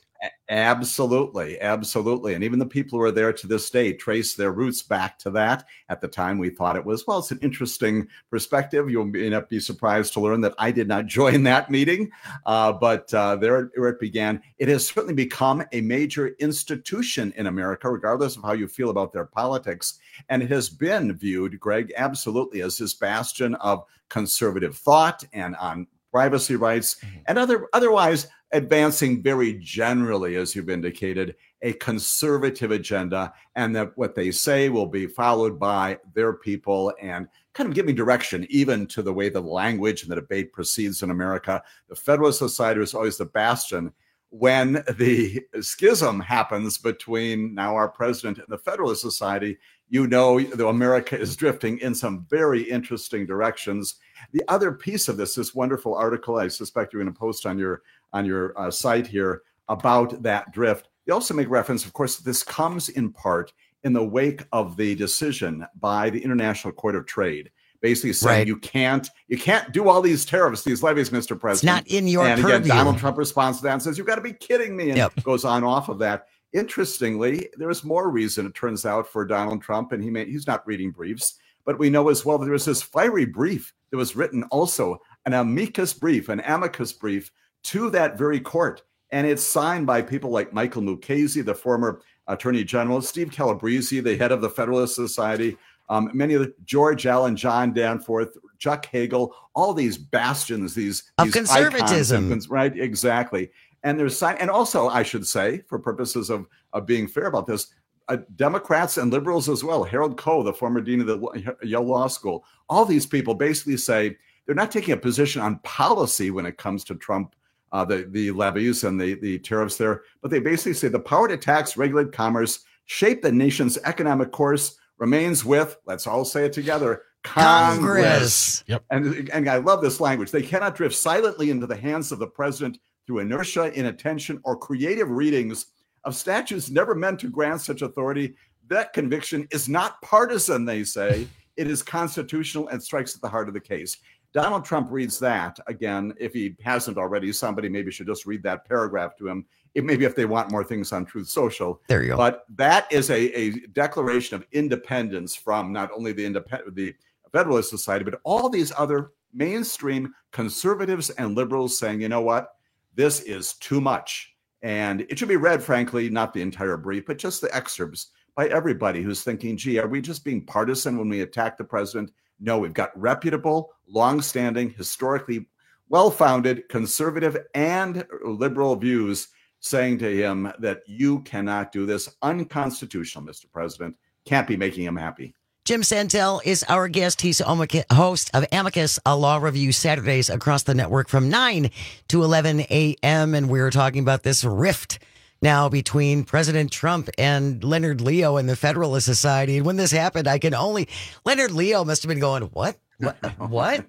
Absolutely. Absolutely. And even the people who are there to this day trace their roots back to that. At the time, we thought it was, well, it's an interesting perspective. You'll may not be surprised to learn that I did not join that meeting, uh, but uh, there where it began. It has certainly become a major institution in America, regardless of how you feel about their politics. And it has been viewed, Greg, absolutely as this bastion of conservative thought and on privacy rights mm-hmm. and other otherwise advancing very generally, as you've indicated, a conservative agenda, and that what they say will be followed by their people and kind of giving direction even to the way the language and the debate proceeds in America. The Federalist Society is always the bastion. When the schism happens between now our president and the Federalist Society, you know that America is drifting in some very interesting directions. The other piece of this, this wonderful article, I suspect you're going to post on your on your uh, site here about that drift. They also make reference, of course, this comes in part in the wake of the decision by the International Court of Trade, basically saying right. you can't you can't do all these tariffs, these levies, Mister President. It's not in your and purview. Again, Donald Trump responds to that and says, you've got to be kidding me, and yep. goes on off of that. Interestingly, there's more reason, it turns out, for Donald Trump, and he may, he's not reading briefs, but we know as well that there was this fiery brief that was written also, an amicus brief, an amicus brief, to that very court. And it's signed by people like Michael Mukasey, the former Attorney General, Steve Calabrese, the head of the Federalist Society, um, many of the George Allen, John Danforth, Chuck Hagel, all these bastions, these, of these conservatism, icons, right? Exactly. And there's sign, and also I should say, for purposes of, of being fair about this, uh, Democrats and liberals as well. Harold Koh, the former dean of the Yale Law School, all these people basically say they're not taking a position on policy when it comes to Trump. Uh, the, the levies and the, the tariffs there, but they basically say the power to tax, regulate commerce, shape the nation's economic course remains with, let's all say it together, Congress. Congress. Yep. And, and I love this language. They cannot drift silently into the hands of the president through inertia, inattention, or creative readings of statutes never meant to grant such authority. That conviction is not partisan, they say. It is constitutional and strikes at the heart of the case. Donald Trump reads that. Again, if he hasn't already, somebody maybe should just read that paragraph to him. It, maybe if they want more things on Truth Social. There you go. But that is a, a declaration of independence from not only the, independent, the Federalist Society, but all these other mainstream conservatives and liberals saying, you know what, this is too much. And it should be read, frankly, not the entire brief, but just the excerpts by everybody who's thinking, gee, are we just being partisan when we attack the president? No, we've got reputable, longstanding, historically well-founded conservative and liberal views saying to him that you cannot do this. Unconstitutional, Mister President. Can't be making him happy. Jim Santel is our guest. He's host of Amicus, a law review Saturdays across the network from nine to eleven a.m. And we were talking about this rift now between President Trump and Leonard Leo and the Federalist Society. And when this happened, I can only... Leonard Leo must have been going, what? What? What?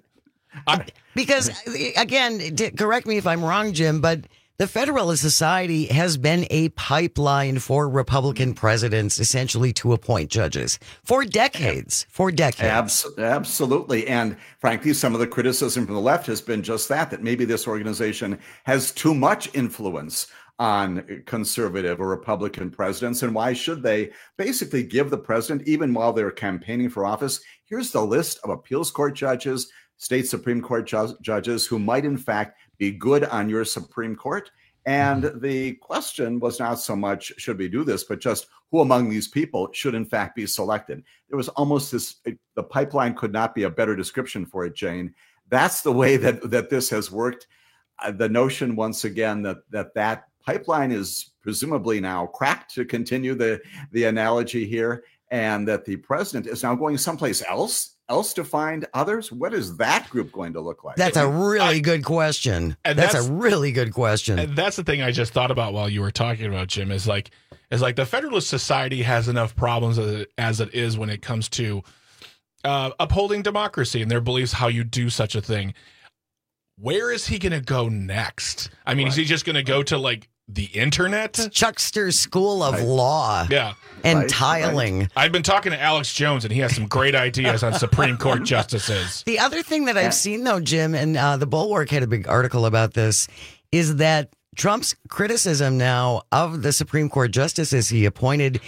Because, again, correct me if I'm wrong, Jim, but the Federalist Society has been a pipeline for Republican presidents, essentially, to appoint judges for decades, for decades. Abs- absolutely. And frankly, some of the criticism from the left has been just that, that maybe this organization has too much influence on conservative or Republican presidents. And why should they? Basically give the president, even while they're campaigning for office, here's the list of appeals court judges, state Supreme Court ju- judges who might in fact be good on your Supreme Court. And the question was not so much, should we do this, but just who among these people should in fact be selected. There was almost this, the pipeline could not be a better description for it, Jane. That's the way that, that this has worked. Uh, the notion, once again, that that that pipeline is presumably now cracked, to continue the, the analogy here, and that the president is now going someplace else, else to find others. What is that group going to look like? That's a really I, good question. And that's, that's a really good question. And that's the thing I just thought about while you were talking about, Jim, is like, is like the Federalist Society has enough problems as it, as it is when it comes to uh, upholding democracy and their beliefs, how you do such a thing. Where is he going to go next? I mean, right. is he just going to go to like the internet? Chuckster School of right. Law. Yeah. And right. tiling. Right. I've been talking to Alex Jones, and he has some great ideas on Supreme Court justices. The other thing that I've seen, though, Jim, and uh, the Bulwark had a big article about this, is that Trump's criticism now of the Supreme Court justices he appointed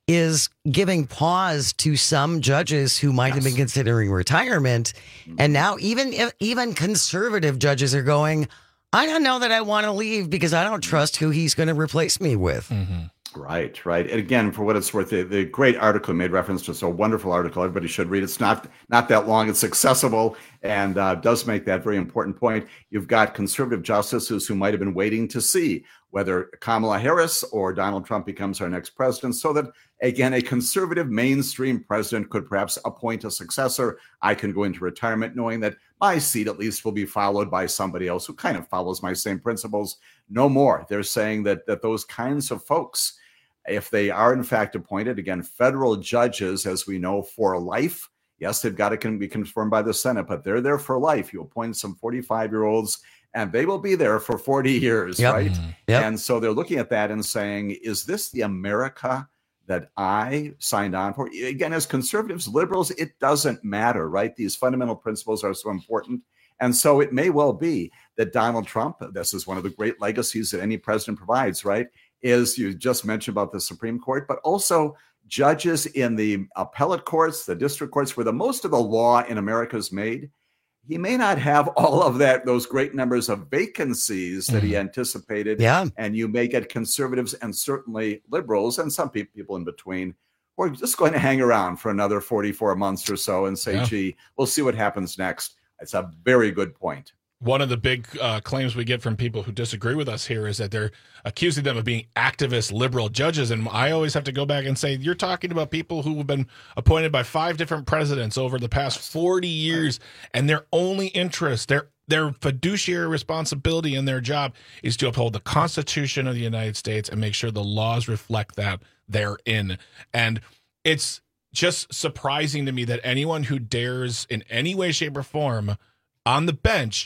is giving pause to some judges who might yes. have been considering retirement. And now even even conservative judges are going, I don't know that I want to leave because I don't trust who he's going to replace me with. Mm-hmm. Right, right. And again, for what it's worth, the, the great article made reference to, so wonderful article. Everybody should read it. It's not not that long. It's accessible and uh, does make that very important point. You've got conservative justices who might have been waiting to see whether Kamala Harris or Donald Trump becomes our next president, so that, again, a conservative mainstream president could perhaps appoint a successor. I can go into retirement knowing that my seat at least will be followed by somebody else who kind of follows my same principles. No more. They're saying that that those kinds of folks, if they are in fact appointed, again, federal judges, as we know, for life. Yes, they've got to can be confirmed by the Senate, but they're there for life. You appoint some forty-five-year-olds, and they will be there for forty years, yep. right? Yep. And so they're looking at that and saying, is this the America that I signed on for? Again, as conservatives, liberals, it doesn't matter, right? These fundamental principles are so important. And so it may well be that Donald Trump, this is one of the great legacies that any president provides, right? Is, you just mentioned about the Supreme Court, but also judges in the appellate courts, the district courts, where the most of the law in America is made. He may not have all of that, those great numbers of vacancies that he anticipated. Yeah. And you may get conservatives and certainly liberals and some people in between who are just going to hang around for another forty-four months or so and say, yeah. gee, we'll see what happens next. It's a very good point. One of the big uh, claims we get from people who disagree with us here is that they're accusing them of being activist liberal judges. And I always have to go back and say, you're talking about people who have been appointed by five different presidents over the past forty years, and their only interest, their their fiduciary responsibility in their job is to uphold the Constitution of the United States and make sure the laws reflect that therein. And it's just surprising to me that anyone who dares in any way, shape, or form on the bench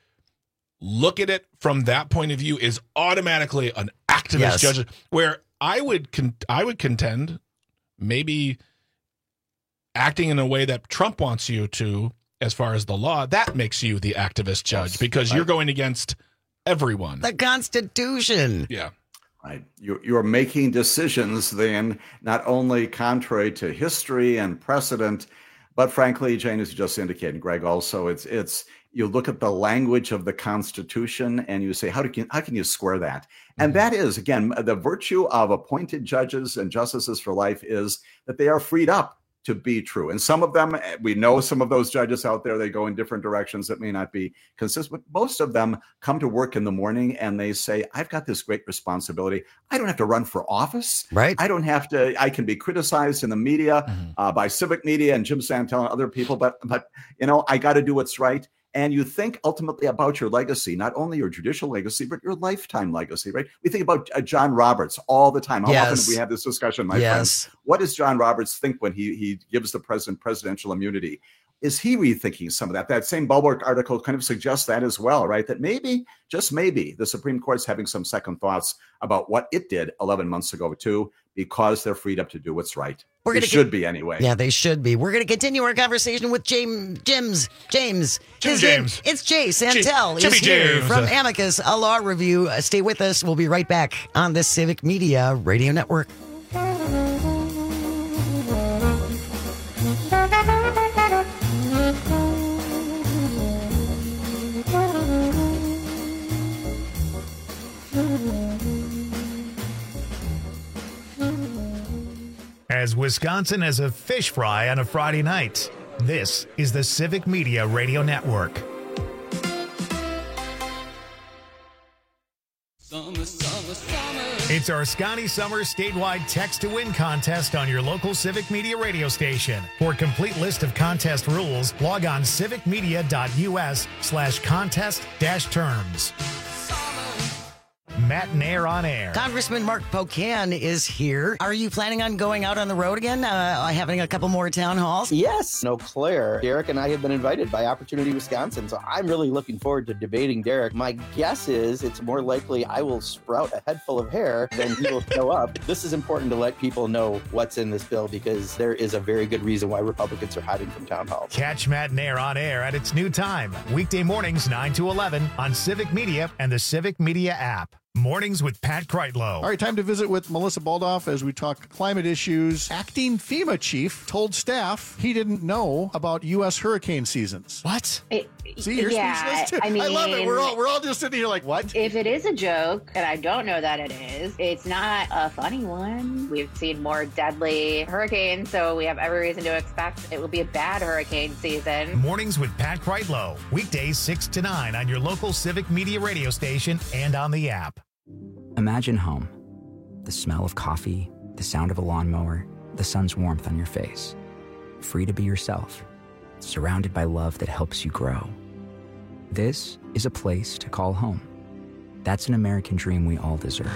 look at it from that point of view is automatically an activist yes. judge, where I would con- I would contend maybe acting in a way that Trump wants you to, as far as the law, that makes you the activist judge, because right. you're going against everyone. The Constitution. Yeah. Right. You, you're making decisions then, not only contrary to history and precedent, but frankly, Jane, as you just indicated, Greg, also, it's it's you look at the language of the Constitution and you say, how, do you, how can you square that? And that is, again, the virtue of appointed judges and justices for life is that they are freed up to be true. And some of them, we know some of those judges out there, they go in different directions that may not be consistent. But most of them come to work in the morning and they say, I've got this great responsibility. I don't have to run for office. Right. I don't have to, I can be criticized in the media, mm-hmm. uh, by Civic Media and Jim Santel and other people, but, but you know, I got to do what's right. And you think ultimately about your legacy, not only your judicial legacy, but your lifetime legacy, right? We think about uh, John Roberts all the time. How yes. often do we have this discussion, my yes. friends? What does John Roberts think when he, he gives the president presidential immunity? is he rethinking some of that? That same Bulwark article kind of suggests that as well, right? That maybe, just maybe, the Supreme Court's having some second thoughts about what it did eleven months ago, too, because they're freed up to do what's right. We're They gonna should get- be anyway. Yeah, they should be. We're going to continue our conversation with James. James. James. Jim His name- James. It's Jay Santel. Jimmy He's here James. from Amicus, a law review. Uh, stay with us. We'll be right back on the Civic Media Radio Network. As Wisconsin as a fish fry on a Friday night, this is the Civic Media Radio Network. Summer, summer, summer. It's our Scotty Summer statewide text to win contest on your local Civic Media radio station. For a complete list of contest rules, log on civicmedia.us slash contest dash terms. Matt Nair on air. Congressman Mark Pocan is here. Are you planning on going out on the road again, uh, having a couple more town halls? Yes, no, Claire. Derek and I have been invited by Opportunity Wisconsin, so I'm really looking forward to debating Derek. My guess is it's more likely I will sprout a head full of hair than he will show up. This is important to let people know what's in this bill because there is a very good reason why Republicans are hiding from town halls. Catch Matt Nair on air at its new time, weekday mornings nine to eleven on Civic Media and the Civic Media app. Mornings with Pat Kreitlow. All right, time to visit with Melissa Baldoff as we talk climate issues. Acting FEMA chief told staff he didn't know about U S hurricane seasons. What? It, See, you're yeah, speechless too. I mean, I love it. We're all we're all just sitting here like, what? If it is a joke, and I don't know that it is, it's not a funny one. We've seen more deadly hurricanes, so we have every reason to expect it will be a bad hurricane season. Mornings with Pat Kreitlow. Weekdays six to nine on your local Civic Media radio station and on the app. Imagine home. The smell of coffee, the sound of a lawnmower, the sun's warmth on your face. Free to be yourself. Surrounded by love that helps you grow. This is a place to call home. That's an American dream we all deserve.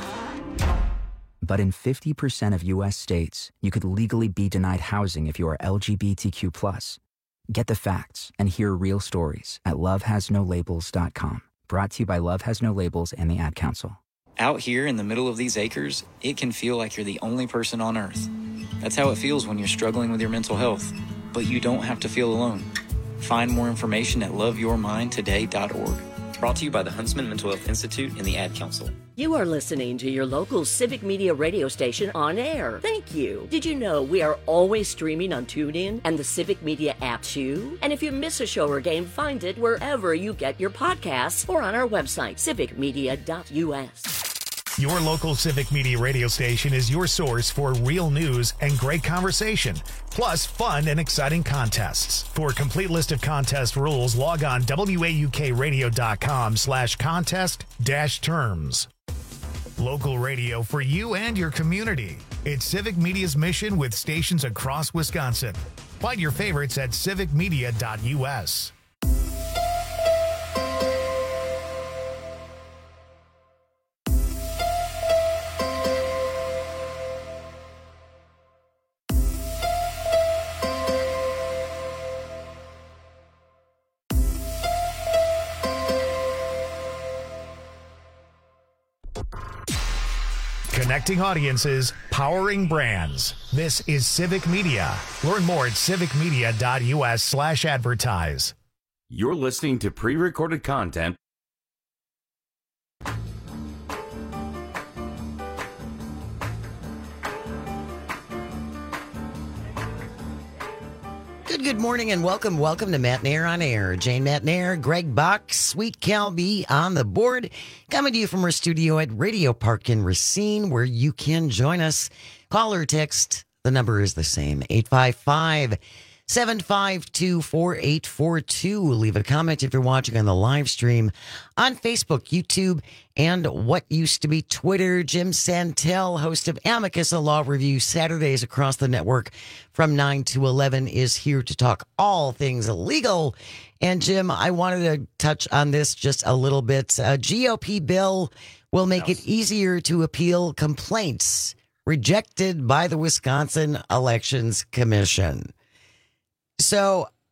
But in fifty percent of U S states, you could legally be denied housing if you are L G B T Q plus. Get the facts and hear real stories at love has no labels dot com. Brought to you by Love Has No Labels and the Ad Council. Out here in the middle of these acres, it can feel like you're the only person on Earth. That's how it feels when you're struggling with your mental health. But you don't have to feel alone. Find more information at love your mind today dot org. Brought to you by the Huntsman Mental Health Institute and the Ad Council. You are listening to your local Civic Media radio station on air. Thank you. Did you know we are always streaming on TuneIn and the Civic Media app too? And if you miss a show or game, find it wherever you get your podcasts or on our website, civic media dot u s. Your local Civic Media radio station is your source for real news and great conversation, plus fun and exciting contests. For a complete list of contest rules, log on W A U K radio dot com slash contest dash terms. Local radio for you and your community. It's Civic Media's mission with stations across Wisconsin. Find your favorites at civic media dot u s. Connecting audiences, powering brands. This is Civic Media. Learn more at civic media dot u s slash advertise. You're listening to pre-recorded content. Good, good morning and welcome, welcome to Matt Nair on Air. Jane Matt Nair, Greg Bach, Sweet Cal B on the board. Coming to you from our studio at Radio Park in Racine, where you can join us. Call or text. The number is the same, eight five five, seven five two, four eight four two. Leave a comment if you're watching on the live stream on Facebook, YouTube, and what used to be Twitter. Jim Santel, host of Amicus, a law review Saturdays across the network from nine to eleven, is here to talk all things legal. And Jim, I wanted to touch on this just a little bit. A G O P bill will make it easier to appeal complaints rejected by the Wisconsin Elections Commission. So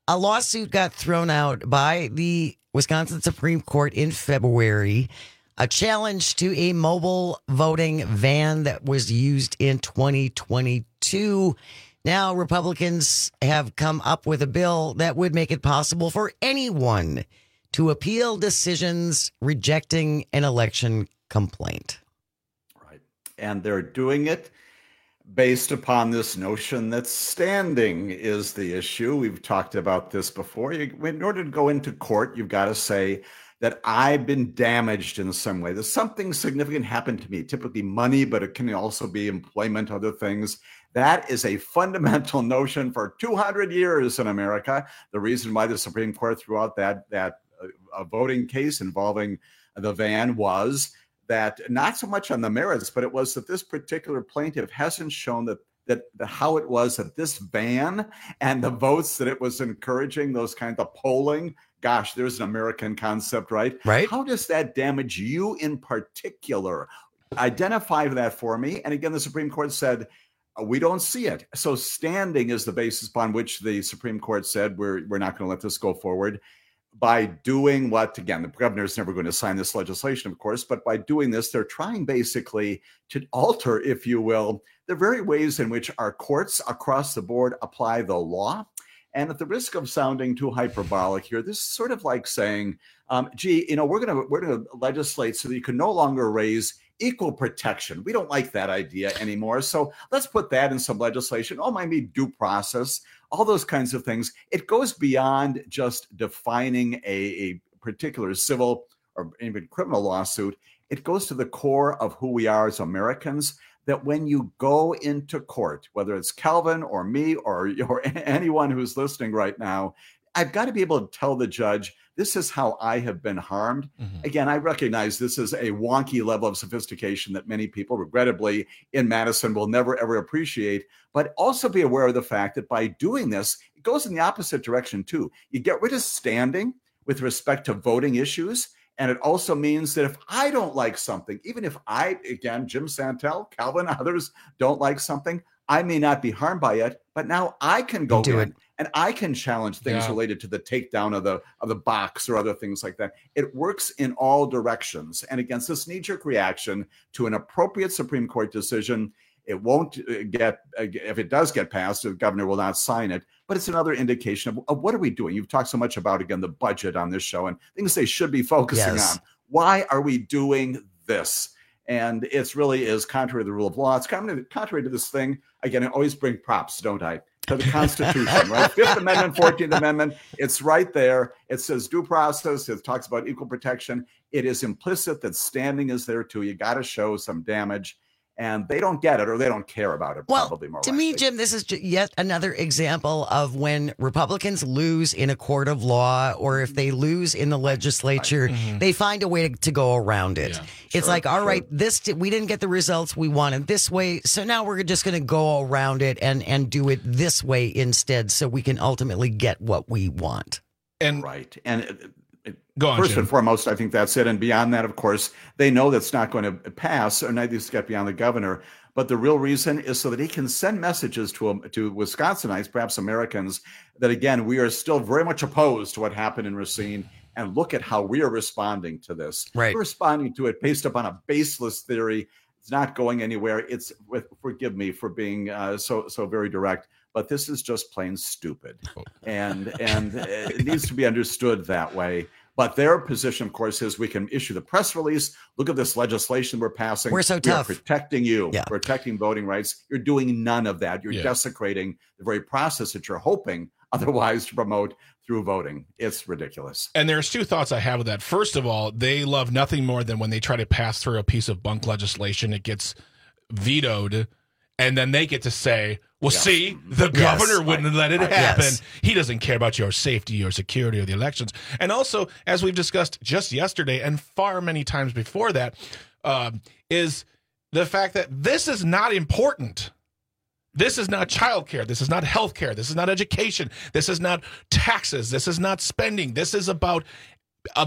a lawsuit got thrown out by the Wisconsin Supreme Court in February, a challenge to a mobile voting van that was used in twenty twenty-two. Now, Republicans have come up with a bill that would make it possible for anyone to appeal decisions rejecting an election complaint. Right. And they're doing it based upon this notion that standing is the issue. We've talked about this before. You, in order to go into court, you've got to say that I've been damaged in some way. There's something significant happened to me, typically money, but it can also be employment, other things. That is a fundamental notion for two hundred years in America. The reason why the Supreme Court threw out that, that uh, voting case involving the van was that not so much on the merits, but it was that this particular plaintiff hasn't shown that that the, how it was that this van and the votes that it was encouraging, those kinds of polling, gosh, there's an American concept, right? Right. How does that damage you in particular? Identify that for me. And again, the Supreme Court said, we don't see it. So standing is the basis upon which the Supreme Court said, we're, we're not going to let this go forward. By doing what, again, the governor's never going to sign this legislation, of course, but by doing this, they're trying basically to alter, if you will, the very ways in which our courts across the board apply the law. And at the risk of sounding too hyperbolic here, this is sort of like saying, um, gee, you know, we're going to we're going to legislate so that you can no longer raise equal protection. We don't like that idea anymore. So let's put that in some legislation. Oh, might be due process, all those kinds of things. It goes beyond just defining a, a particular civil or even criminal lawsuit. It goes to the core of who we are as Americans, that when you go into court, whether it's Calvin or me or, or anyone who's listening right now, I've got to be able to tell the judge, this is how I have been harmed. Mm-hmm. Again, I recognize this is a wonky level of sophistication that many people, regrettably, in Madison will never, ever appreciate. But also be aware of the fact that by doing this, it goes in the opposite direction, too. You get rid of standing with respect to voting issues. And it also means that if I don't like something, even if I, again, Jim Santel, Calvin, others don't like something, I may not be harmed by it, but now I can go do in it. and I can challenge things Yeah. related to the takedown of the of the box or other things like that. It works in all directions. And against this knee-jerk reaction to an appropriate Supreme Court decision, it won't get, if it does get passed, the governor will not sign it. But it's another indication of, of what are we doing? You've talked so much about, again, the budget on this show and things they should be focusing Yes. on. Why are we doing this? And it's really is contrary to the rule of law. It's contrary, contrary to this thing. Again, I always bring props, don't I? To the Constitution, right? Fifth Amendment, fourteenth Amendment. It's right there. It says due process. It talks about equal protection. It is implicit that standing is there too. You got to show some damage. And they don't get it or they don't care about it. Well, probably more to likely. me, Jim, this is ju- yet another example of when Republicans lose in a court of law, or if they lose in the legislature, Mhm. they find a way to, to go around it. Yeah, it's sure, like, all sure. right, this di- we didn't get the results we wanted this way, so now we're just going to go around it and and do it this way instead, so we can ultimately get what we want. And right. And it, it, Go on, first Jim. and foremost, I think that's it. And beyond that, of course, they know that's not going to pass, or neither does it get beyond the governor. But the real reason is so that he can send messages to um, to Wisconsinites, perhaps Americans, that, again, we are still very much opposed to what happened in Racine. And look at how we are responding to this. Right. We're responding to it based upon a baseless theory. It's not going anywhere. It's, with, forgive me for being uh, so so very direct, but this is just plain stupid. And, and it needs to be understood that way. But their position, of course, is we can issue the press release. Look at this legislation we're passing. We're so we tough. are protecting you, Yeah. protecting voting rights. You're doing none of that. You're Yeah. desecrating the very process that you're hoping otherwise to promote through voting. It's ridiculous. And there's two thoughts I have with that. First of all, they love nothing more than when they try to pass through a piece of bunk legislation, it gets vetoed, and then they get to say, well, Yeah. see, the Yes. governor wouldn't let it Right. happen. Yes. He doesn't care about your safety or security or the elections. And also, as we've discussed just yesterday and far many times before that, um, is the fact that this is not important. This is not childcare. This is not healthcare. This is not education. This is not taxes. This is not spending. This is about about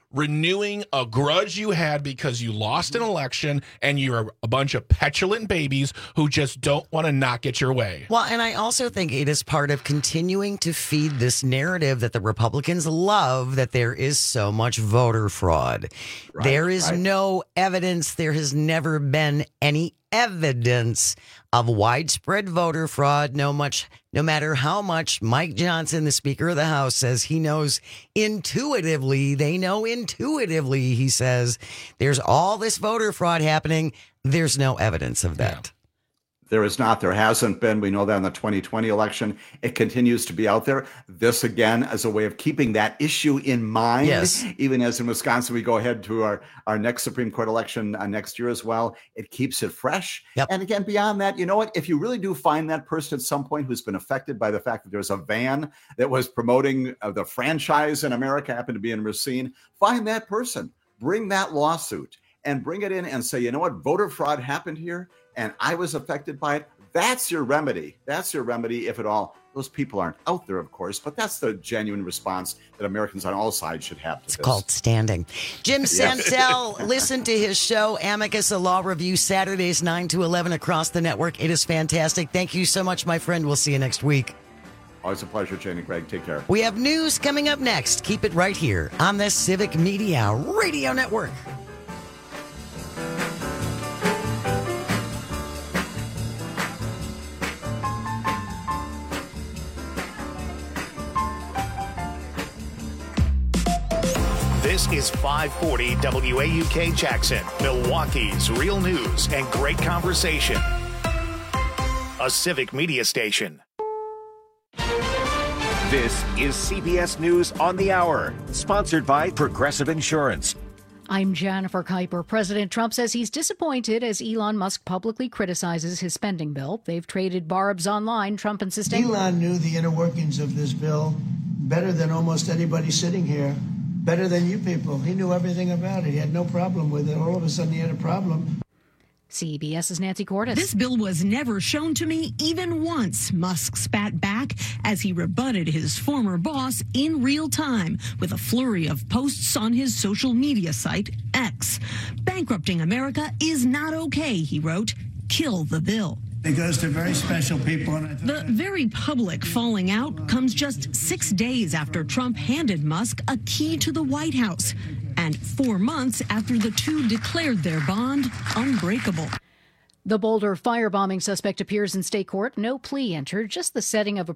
renewing a grudge you had because you lost an election and you're a bunch of petulant babies who just don't want to not get your way. Well, and I also think it is part of continuing to feed this narrative that the Republicans love, that there is so much voter fraud. Right, there is right. no evidence. There has never been any evidence of widespread voter fraud. No much, no matter how much Mike Johnson, the Speaker of the House, says he knows intuitively, they know intuitively, he says, there's all this voter fraud happening. There's no evidence of that. Yeah. There is not. There hasn't been. We know that in the twenty twenty election, it continues to be out there. This, again, as a way of keeping that issue in mind. Yes. Even as in Wisconsin, we go ahead to our, our next Supreme Court election uh, next year as well. It keeps it fresh. Yep. And again, beyond that, you know what? If you really do find that person at some point who's been affected by the fact that there's a van that was promoting uh, the franchise in America, happened to be in Racine, find that person, bring that lawsuit and bring it in and say, you know what? Voter fraud happened here, and I was affected by it. That's your remedy. That's your remedy, if at all. Those people aren't out there, of course, but that's the genuine response that Americans on all sides should have to It's this. called standing. Jim Yes. Santel, listen to his show, Amicus, a Law Review, Saturdays nine to eleven across the network. It is fantastic. Thank you so much, my friend. We'll see you next week. Always a pleasure, Jane and Greg. Take care. We have news coming up next. Keep it right here on the Civic Media Radio Network. This is five forty W A U K Jackson, Milwaukee's real news and great conversation. A Civic Media station. This is C B S News on the Hour, sponsored by Progressive Insurance. I'm Jennifer Kuiper. President Trump says he's disappointed as Elon Musk publicly criticizes his spending bill. They've traded barbs online, Trump insisting. Elon knew the inner workings of this bill better than almost anybody sitting here, better than you people. He knew everything about it. He had no problem with it. All of a sudden he had a problem. CBS's Nancy Cordes. This bill was never shown to me even once, Musk spat back as he rebutted his former boss in real time with a flurry of posts on his social media site, X. Bankrupting America is not okay, he wrote. Kill the bill. It goes to very special people. And I The very public falling out comes just six days after Trump handed Musk a key to the White House, and four months after the two declared their bond unbreakable. The Boulder firebombing suspect appears in state court. No plea entered, just the setting of a